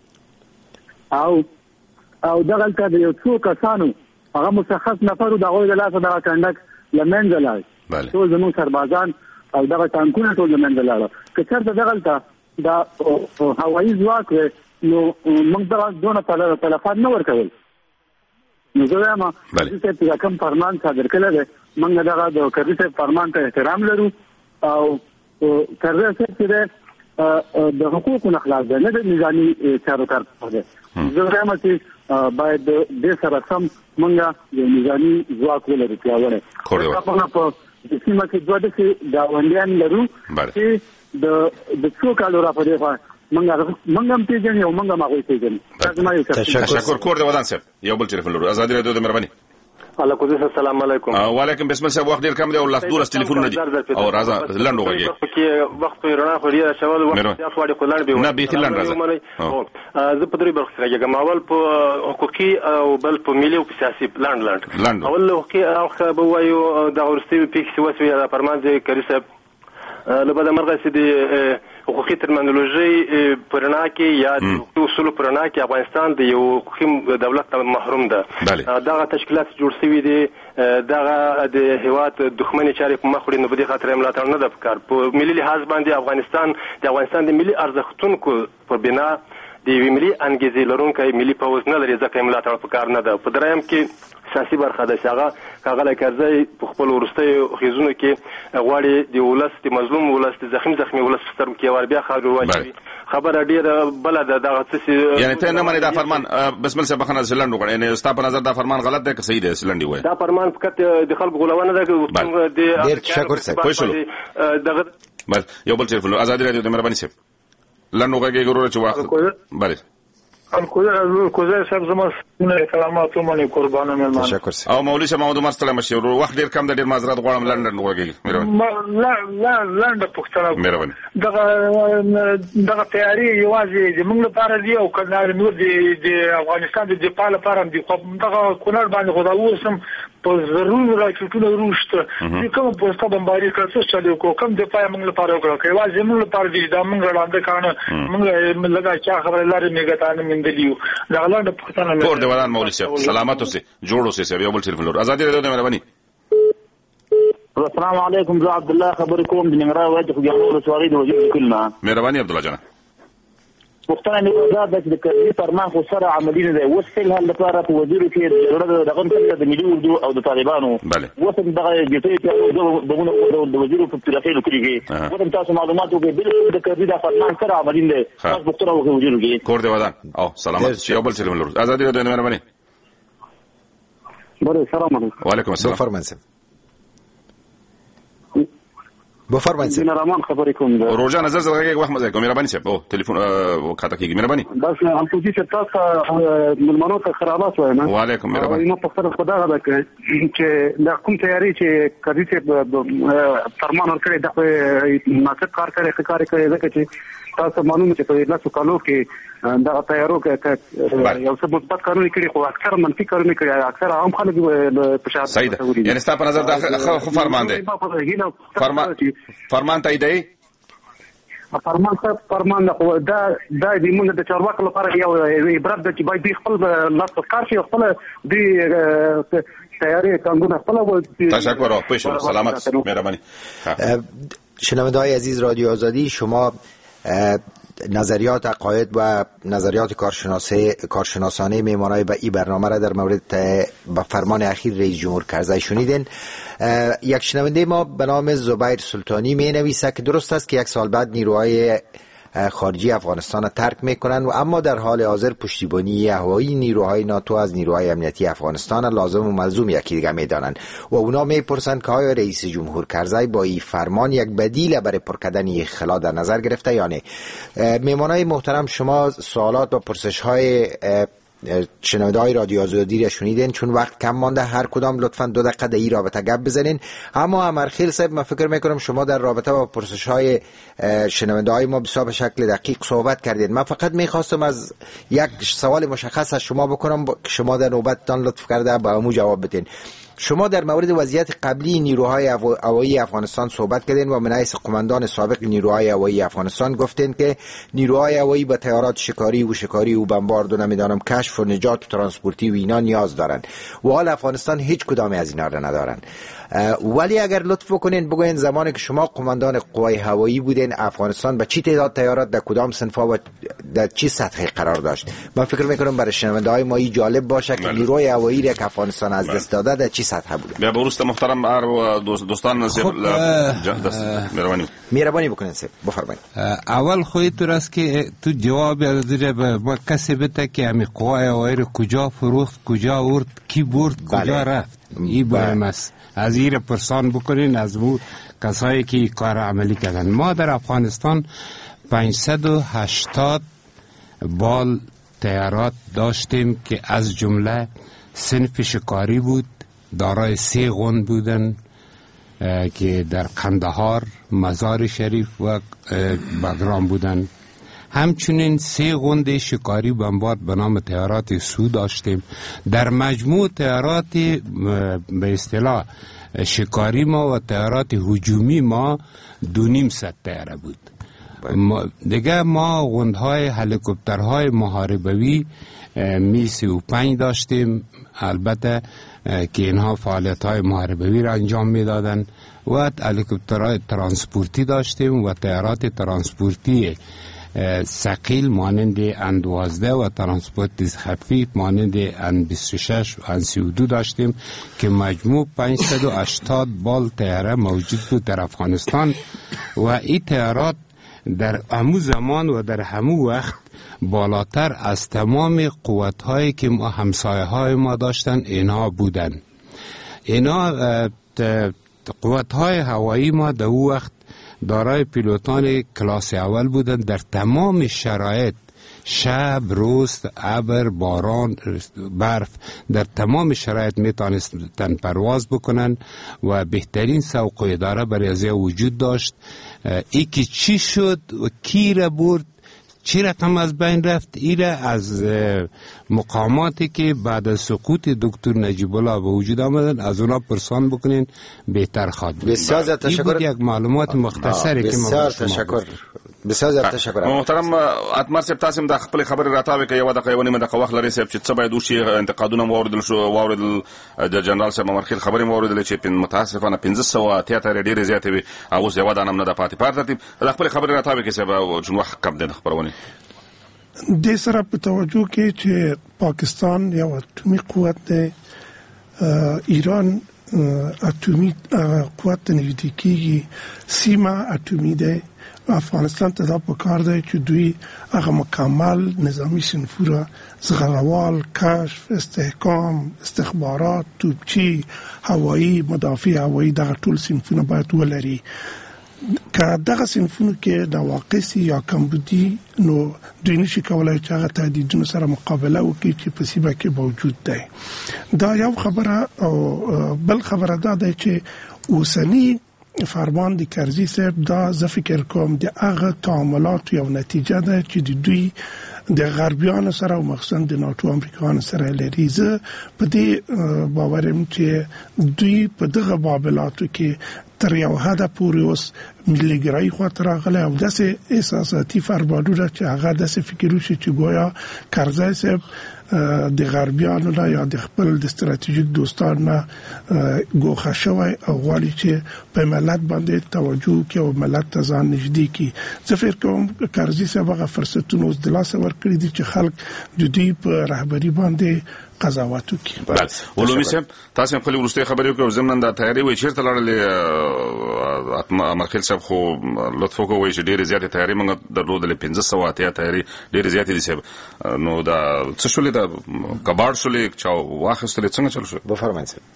او او دغه ته یو څو کسانو هغه مشخص نفر د غوړ د لاسه د کاندید لمنځه لاړ. بله. ټول زموږ سربازان او دغه ټانکونه ټول لمنځه لاړ. که چېرته دغه ته د هوایي ځواک نو موږ دغه دونه تلفات نه ورکول. نو زه وایم چې کوم فرمان صادر کړی دی موږ دغه د کرزي صاحب فرمان ته احترام لرو او کرزي صاحب چې د حقوقو نه خلاص دی نه د نظامي چارو کار دی. زه وایم چې باید د سره سم موږ د نظامي ځواک ولرو پیاوړی. په سیمه کې دوه داسې ګاونډیان لرو چې د څو کالو راپورې خوا منګه منګم پیژنې او منګم هغه پیژنې. تشکر. کور دی ودان صاحب یو بل ټلیفون لرو. آزاد راډیو د مهرباني. علیکم السلام علیکم. وعلیکم بسم الله. وخت ډیر کم دی او لاس دولس ټلیفونونه دي او راځه لنډ وګورئ. کې وخت په رڼا خوري شول وخت یا فواړي خلل به نه به لنډ راځه. زه په درې برخه سره یم. اول په حقوقي او بل په ملي او سیاسي لنډ لنډ. اول حقوقي او خبر وایو د ورستي پیکس وسوي د فرمان ځای کری صاحب لبدا مرغه سي د حقوقي ترمینولوژي پرنا کې یا د اصول پرنا کې افغانستان د یو حقوقي دولت محروم ده. دغه تشکیلات جوړ شوي دي دغه د هیواد دښمنۍ چارې په مخ وړي نو په دې خاطر ملاتړ نه ده پکار. په ملي لحاظ باندې افغانستان د افغانستان د ملي ارزښتونو په بنا د ملي انګیزې لرونکي ملي پوز نه لري ځکه ملاتړ پکار نه ده. په دریم کې سیاسي برخه ده چې هغه کاغله کرزي په خپل ورستي خیزونو کې غواړي د ولس د مظلوم ولس د زخمی زخمی ولس ستر کې ور بیا خاور واچي. خبره ډیره بل ده دغه څه یعنی ته نه مانی دا فرمان بسم الله بخنه زلند وکړي. یعنی ستا په نظر دا فرمان غلط دی که صحیح دی؟ زلندي وای دا فرمان فقط د خلکو غولونه ده. ډیر تشکر صاحب. پښلو دغه بس یو بل ټلیفون آزاد راډیو د مهرباني صاحب لنډ وګورئ ګورو چې واخ. بله الکوزه صاحب زما ستاسو کلماتو باندې قربانه مې تشکر. او مولوی صاحب محمد عمر ستله مشور وخت ډیر کم د ډیر معذرت غواړم لندن وګورئ. مهرباني. لا لا لنډه پښتنه مهرباني. دغه دغه تیاری یوازې زموږ لپاره دی او کنه نور د افغانستان د دفاع لپاره دی. خو دغه کونړ باندې خدا اوسم په ضروري راکټونه روشته چې کوم پوسټه بمباري کړو چې کو کوم دفاع موږ لپاره وکړو چې یوازې موږ لپاره دی دا موږ وړاندې کانه موږ لږه چا خبره لري میګتانه مندلیو دا لاندې پښتنه کور دی ودان مولوی صاحب سلامت اوسه جوړ اوسه یو بل ټلیفون لرو. آزاد راډیو د مهرباني. السلام علیکم. زه عبد الله خبركم د ننګرهار ولایت خو جمهور سواری د وزیر کلنا. مهرباني عبد الله جان. مختنه نه دا د کړي فرمان خو سره عملی نه دی. وسل هل لپاره په وزیر کې جوړه دغه څنګه د ملي اردو او د طالبانو وسل دغه جټي ته دغه د وزیر په تلفین کې ورته تاسو معلومات وګورئ. بل د کړي د فرمان سره عملی نه دی. تاسو مختنه وګورئ وزیر کې کور دی ودان او سلامت یو بل ټلیفون لرو. آزاد راډیو د مهرباني. بله سلام علیکم. وعلیکم السلام. فرمان صاحب. بفرمایید سید رحمان خبرې کوم روزه نظر زغه یک وخت مزه کوم مهرباني شه او ټلیفون وکاته کیږي مهرباني بس هم پوجي چې تاسو ملمنو ته خرابات وایم وعلیکم مهرباني نو په خپل خدا غواړم چې د کوم تیاری چې کدي چې فرمان ورکړي د مناسب کار کوي کار کوي ځکه چې تاسو معلومه چې په لاسو کالو کې دا تیارو کې یو څه مثبت کارونه کړي خو اکثر منفي کارونه کړي اکثر عام خلک په شاته صحیح ده یعنی ستاسو په نظر دا خو فرمان دی فرمان فرمان ته دی فرمان څه فرمان خو دا دا د موږ د چارواکو لپاره یو عبرت د چې باید خپل لاس کار شي خپل دی تیاری څنګه خپل تشکر او پېښه سلامت مهرباني شنونده‌های عزیز رادیو آزادی شما نظریات عقاید و نظریات کارشناسی کارشناسانه میمانای به این برنامه را در مورد به فرمان اخیر رئیس جمهور کرزی شنیدین. یک شنونده ما به نام زبیر سلطانی می نویسه که درست است که یک سال بعد نیروهای خارجی افغانستان را ترک میکنن و اما در حال حاضر پشتیبانی هوایی نیروهای ناتو از نیروهای امنیتی افغانستان را لازم و ملزوم یکی دیگه میدانن و اونا میپرسند که آیا رئیس جمهور کرزی با این فرمان یک بدیل برای پر کردن خلا در نظر گرفته یا نه؟ میمانای محترم شما سوالات و پرسش های شنونده‌های رادیو آزادی را شنیدین، چون وقت کم مانده هر کدام لطفاً دو دقیقه در این رابطه گپ بزنین. اما امرخیل صاحب من فکر میکنم شما در رابطه با پرسش‌های شنونده‌های ما بسیار به شکل دقیق صحبت کردید. من فقط میخواستم از یک سوال مشخص از شما بکنم که شما در نوبتتان لطف کرده با همون جواب بدین. شما در مورد وضعیت قبلی نیروهای هوایی افغانستان صحبت کردین و من حیث قماندان سابق نیروهای هوایی افغانستان گفتین که نیروهای هوایی به تیارات شکاری و شکاری و بمبارد و نمیدانم کشف و نجات و ترانسپورتی و اینا نیاز دارن و حال افغانستان هیچ کدام از اینا را ندارن. ولی اگر لطف کنین بگوین زمانی که شما قماندان قوای هوایی بودین افغانستان به چی تعداد تیارات در کدام صنفا و در چی سطحی قرار داشت؟ من فکر میکنم برای شنونده‌های ما این جالب باشه که نیروی هوایی را که افغانستان از دست داده در چی سطح بوده. بیا برست محترم ار دوستان نصیب مهربانی مهربانی بکنین سه بفرمایید. اول خودت راست که تو جواب دادی به ما کسی بده که همین قوای هوایی کجا فروخت کجا ورد کی برد کجا رفت این باید است از این پرسان بکنین از مو کسایی که کار عملی کردن. ما در افغانستان پانصد و هشتاد بال تیارات داشتیم که از جمله صنف شکاری بود، دارای سه غند بودن که در قندهار، مزار شریف و بغرام بودن. همچنین سه غند شکاری بمبارد به نام تیارات سو داشتیم. در مجموع تیارات به اصطلاح شکاری ما و تیارات هجومی ما دو نیم صد تیاره بود. دیگه ما غندهای هلیکوپترهای محاربوی می سی و پنج داشتیم، البته که اینها فعالیت های محاربوی را انجام می دادن و هلیکوپترهای ترانسپورتی داشتیم و تیارات ترانسپورتی ثقیل مانند ان دوازده و ترانسپورت خفیف مانند ان بیست و شش و ان سی و دو داشتیم که مجموع پانصد و هشتاد بال تیاره موجود بود در افغانستان و این تیارات در همو زمان و در همو وقت بالاتر از تمام قوت‌هایی که ما همسایه‌های ما داشتن اینها بودن. اینا قوت‌های هوایی ما در او وقت دارای پیلوتان کلاس اول بودن، در تمام شرایط شب، روز، ابر، باران، برف، در تمام شرایط میتونستن پرواز بکنن و بهترین سوق و اداره برای از وجود داشت. ای که چی شد و کی را برد چی رقم از بین رفت ایره از مقاماتی که بعد از سقوط دکتر نجیب الله به وجود آمدن از اونا پرسان بکنین بهتر خواهد. بسیار تشکر. یک معلومات مختصری که ما بسیار تشکر. بسیار تشکر. محترم اتمر صاحب تاسو د خپل خبر راتاوي کوي ودا کوي ونه د وخت لري صاحب چې څه باید وشي انتقادونه واوردل شو واوردل د جنرال صاحب مرخیل خبرې واوردل چې په متاسفانه پنځه سوه اتیا ډېر زیات وي او زه ودا نم نه د پاتې پاتې د خپل خبر راتاوي کې صاحب چې وخت کم د خبرونه د سره په توجه کې چې پاکستان یو اتمی قوت دی، ایران اتمی قوت نږدې کېږي، سیمه اتمی دی، افغانستان ته دا پکار دی چې دوی هغه مکمل نظامی صنفونه زغروال، کشف، استحکام، استخبارات، توپچی، هوایی، مدافع هوایی دغه ټول صنفونه باید ولري. که دغه صنفونو کې نواقص یا کمبودي نو دوی نشي کولای چې هغه تهدیدونو سره مقابله وکړي چې په سیمه کې موجود دی. دا یو خبره. او بل خبره دا ده چې اوسنی فرمان د کرزي صاحب دا زه فکر کوم د هغه تعاملات یو نتیجه ده چې د دوی د غربیانو سره او مخصوصا د ناتو امریکایانو سره لري. زه په دې باورم چې دوی په دغه معاملاتو کې تر یو حده پورې اوس ملیګرای خواته راغلی او داسې احساساتي فرمانونه چې هغه داسې فکر وشي چې گویا کرزی صاحب د غربیانو نه یا د خپل د ستراتیژیک دوستان نه ګوښه شوی او غواړي چې په ملت باندې توجه کوي او ملت ته ځان نږدې کړي. زه فکر کوم کرزي صاحب هغه فرصتونه اوس د لاسه ورکړي دي چې خلک د دوی په رهبري باندې قضاوت وکړي. بله علومي صاحب تاسو خپل وروستۍ خبرې وکړو ضمن د تیاری وایي چیرته لاړلې امرخیل صاحب خو لطف وکړئ وایي چې ډېرې زیاتې تیاری موږ درلودلې پنځه سوه اتیا تیاری ډېرې زیاتې دي صاحب. نو دا څه شولې دا کباړ شولې چا واخیستلې څنګه چل شو؟ بفرمایید صاحب.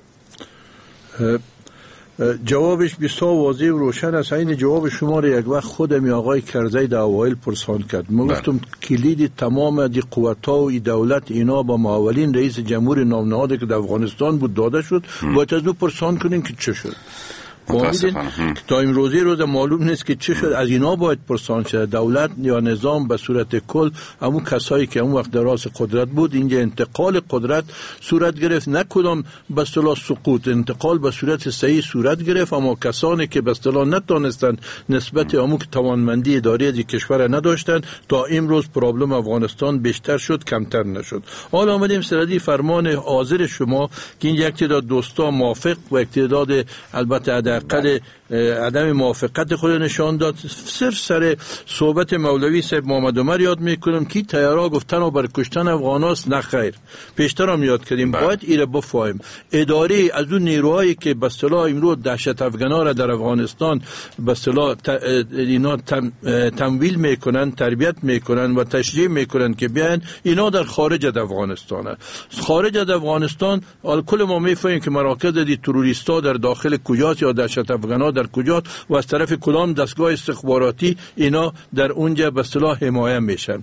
جوابش بسیار واضح و روشن است. این جواب شما رو یک وقت خودم آقای کرزی در اوایل پرسان کرد. ما گفتم کلید تمام دی قوت‌ها و دولت اینا با معاونین رئیس جمهور نامنهاد که در افغانستان بود داده شد. باید از او پرسان کنیم که چه شد. تا امروزی روز معلوم نیست که چه شد. از اینا باید پرسان شد. دولت یا نظام به صورت کل همو کسایی که اون وقت در راس قدرت بود اینجا انتقال قدرت صورت گرفت، نه کدام به اصطلاح سقوط، انتقال به صورت صحیح صورت گرفت. اما کسانی که به اصطلاح نتونستند نسبت همو که توانمندی اداری از کشور نداشتند تا امروز پرابلم افغانستان بیشتر شد کمتر نشد. حالا آمدیم سردی فرمان حاضر شما که این یک تعداد دوستا موافق و یک تعداد البته حداقل عدم موافقت خود نشان داد. صرف سر صحبت مولوی صاحب محمد عمر یاد میکنم که تیارا گفتن و بر کشتن افغاناست، نه خیر. پیشتر هم یاد کردیم باید ایره بفهمیم اداره از اون نیروهایی که به اصطلاح امروز دهشت افغانا را در افغانستان به اصطلاح اینا تم تمویل میکنن، تربیت میکنن و تشجیع میکنن که بیان، اینا در خارج از افغانستانه. خارج از افغانستان کل ما میفهمیم که مراکز دی تروریستا در داخل کجاست یا دهشت افغانا در کجاست و از طرف کدام دستگاه استخباراتی اینا در اونجا به اصطلاح حمایت میشن.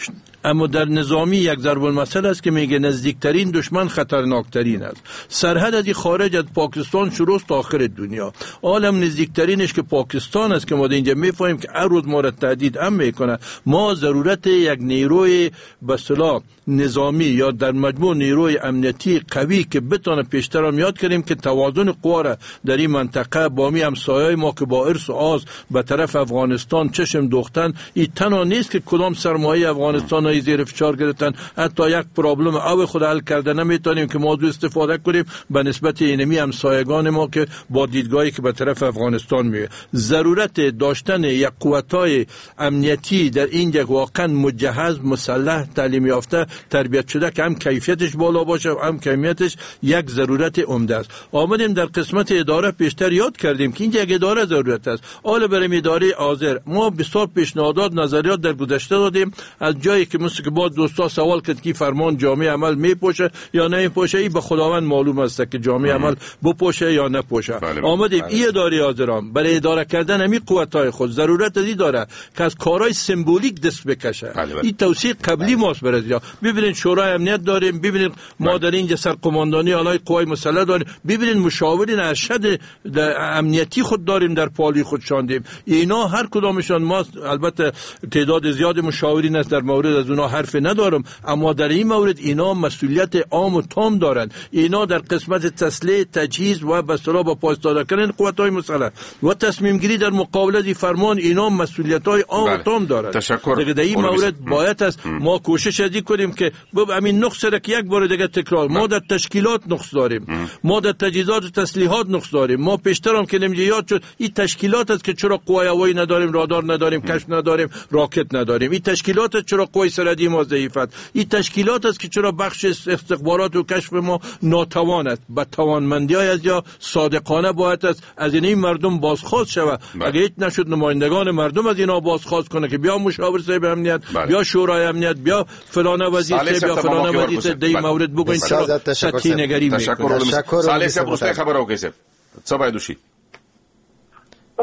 اما در نظامی یک ضرب المثل است که میگه نزدیکترین دشمن خطرناکترین است. سرحد از خارج از پاکستان شروع تا آخر دنیا. عالم نزدیکترینش که پاکستان است که ما اینجا میفهمیم که هر روز ما را تهدید هم میکنه. ما ضرورت یک نیروی به اصطلاح نظامی یا در مجموع نیروی امنیتی قوی که بتونه پیشتر هم یاد کنیم که توازن قوا را در این منطقه با می همسایه‌های ما که با ارث و آز به طرف افغانستان چشم دوختن، این تنها نیست که کدام سرمایه افغانستان زیر فشار گرفتن، حتی یک پرابلم او خود حل کرده نمیتونیم که ما دو استفاده کنیم به نسبت اینمی همسایگان ما که با دیدگاهی که به طرف افغانستان میه. ضرورت داشتن یک قوت‌های امنیتی در اینجا واقعا مجهز، مسلح، تعلیم یافته، تربیت شده که هم کیفیتش بالا باشه و هم کمیتش یک ضرورت عمده است. آمدیم در قسمت اداره پیشتر یاد کردیم که اینجا یک اداره ضرورت است. حالا بریم اداره حاضر ما بسیار پیشنهادات نظریات در گذشته دادیم از جایی که مثل که با دوستا سوال کرد که فرمان جامعه عمل میپوشه یا نه میپوشه، این به خداوند معلوم است که جامعه عمل بپوشه یا نپوشه. آمدیم این اداره حاضران برای اداره کردن همین قوت‌های خود ضرورت ازی داره که از کارهای سمبولیک دست بکشه. این توصیه قبلی ماست برای ببینید شورای امنیت داریم، ببینید ما در اینجا سرقماندانی اعلای قوای مسلح داریم، ببینید مشاورین ارشد امنیتی خود داریم در پالی خود شاندیم. اینا هر کدامشان ما البته تعداد زیاد مشاورین است در مورد از اونا حرف ندارم، اما در این مورد اینا مسئولیت عام و تام دارند. اینا در قسمت تسلیح، تجهیز و به اصطلاح با پاسداری کردن قوت‌های مسلح و تصمیم گیری در مقابله دی فرمان اینا مسئولیت‌های عام و تام دارند. تشکر. در این مورد باید است ما کوشش ازی کنیم که همین نقص را که یک بار دیگه تکرار، ما در تشکیلات نقص داریم، ما در تجهیزات و تسلیحات نقص داریم. ما پیشتر هم که نمیاد شد این تشکیلات است که چرا قوای هوایی نداریم، رادار نداریم، کشف نداریم، راکت نداریم. این تشکیلات است چرا قوای سرحدی ما ضعیف است. این تشکیلات است که چرا بخش استخبارات و کشف ما ناتوان است. با توانمندی‌های از یا صادقانه باید است از این مردم بازخواست شود. اگه هیچ نشد نمایندگان مردم از اینا بازخواست کنه که بیا مشاور صاحب امنیت، بیا شورای امنیت، بیا فلان وزیر بیا فلان وزیر در این مورد بگوین چرا سطحی نگری میکنه. تشکر. سالی صاحب روسته خبر او کیسه څه باید وشي؟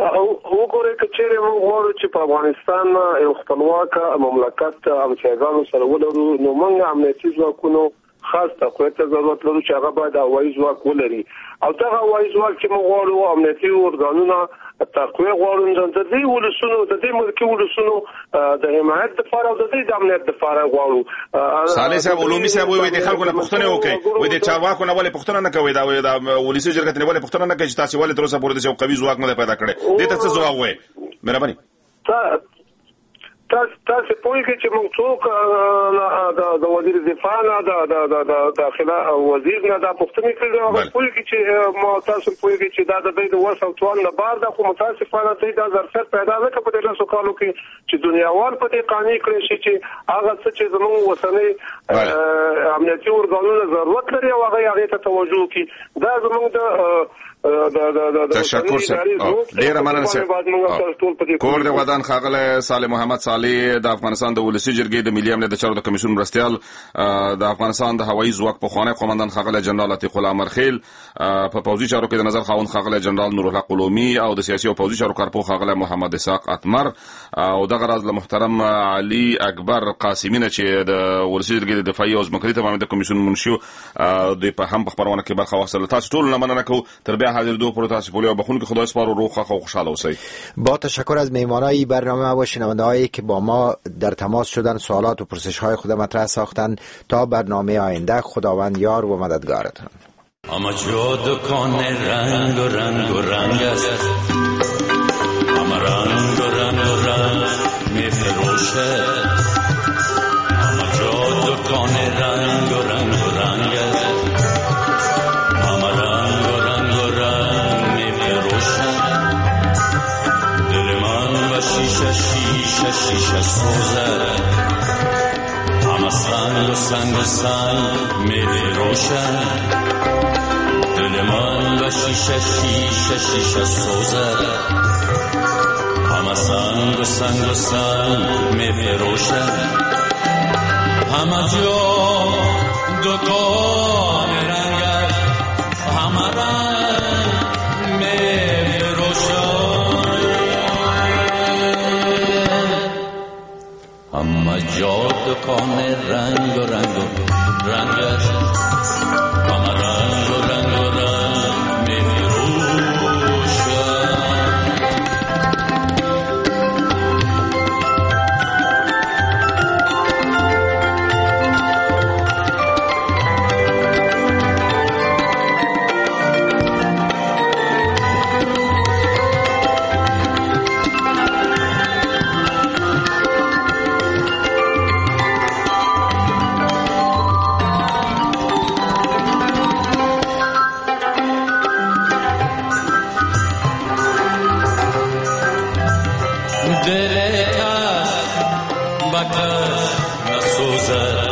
او وګورئ که چیرې موږ غواړو چې په افغانستان یو خپلواک مملکت همسایګانو سره ولرو نو موږ امنیتي ځواکونو خاص تقویت ته ضرورت لرو چې هغه باید هوایي ځواک ولري او دغه هوایي ځواک چې موږ غواړو امنیتي ارګانونه تقویه غواړو د دې ولسونو د دې ملکي ولسونو د حمایت لپاره او د دې د امنیت لپاره غواړو. صالح صاحب علومي صاحب وایي د خلکو نه پوښتنه وکړي وایي د چارواکو نه ولې پوښتنه نه کوي دا وایي د ولسي جرګې نه ولې پوښتنه نه کوي چې تاسو ولې تر اوسه پورې د یو قوي ځواک نه پیدا کړی دې ته څه ځواب وایي مهرباني. تاسو تاسو پوهیږئ چې موږ څوک د وزیر دفاع نه د د داخله وزیر نه دا پوښتنه کړې او پوهیږئ چې ما تاسو پوهیږئ چې دا د دې د وس او توان نه بار د خو متاسفانه دې دا ظرفیت پیدا نه کړ په دې لاسو کالو کې چې دنیاوال په دې قانوني کړی شي چې هغه څه چې زموږ وسنۍ امنیتي ارګانونو ضرورت لري او هغه هغه ته توجه وکړي دا زموږ د تشکر صاحب ډیره مننه صاحب. کور د ودان خاغله صالح محمد صالح د افغانستان د ولسی جرګې د ملي امنیت د چارو د کمیسیون مرستيال د افغانستان د هوایي ځواک په خوانی قومندان خاغله جنرال عتیق الله مرخیل په پوځي چارو کې د نظر خاوند خاغله جنرال نور الله قلومی او د سیاسي او پوځي چارو کارپو خاغله محمد اسحاق اتمر او دغه راز له محترم علي اکبر قاسمینه چې د ولسی جرګې د دفاعي او ځمکې ته باندې کمیسیون منشي د په هم په خبرونه کې برخه واخیستل. تاسو ټول نه مننه کو تر بیا حاضر دو پروتاس پولیو بخون که خدای سپار و روخ و خوشحال اوسید. با تشکر از میهمانای برنامه و شنونده‌هایی که با ما در تماس شدن سوالات و پرسش‌های خود مطرح ساختند تا برنامه آینده خداوند یار و مددگارتان. اما جو دکان رنگ و رنگ و رنگ است اما رنگ و رنگ و رنگ میفروشه اما جو دکان رنگ و رنگ و رنگ است اما رنگ و رنگ و رنگ میفروشه دل من و شیشه شیشه شیشه سوزه اما سنگ و سنگ و سنگ میفروشه دل من و شیشه شیشه شیشه سوزه همه سنگ و سنگ و سنگ می فروشه همه جا دکان رنگ همه رنگ می فروشه همه جا دکان رنگ و رنگ و رنگ همه رنگ و رنگ و رنگ می فروشه دل کس بکس نسوزد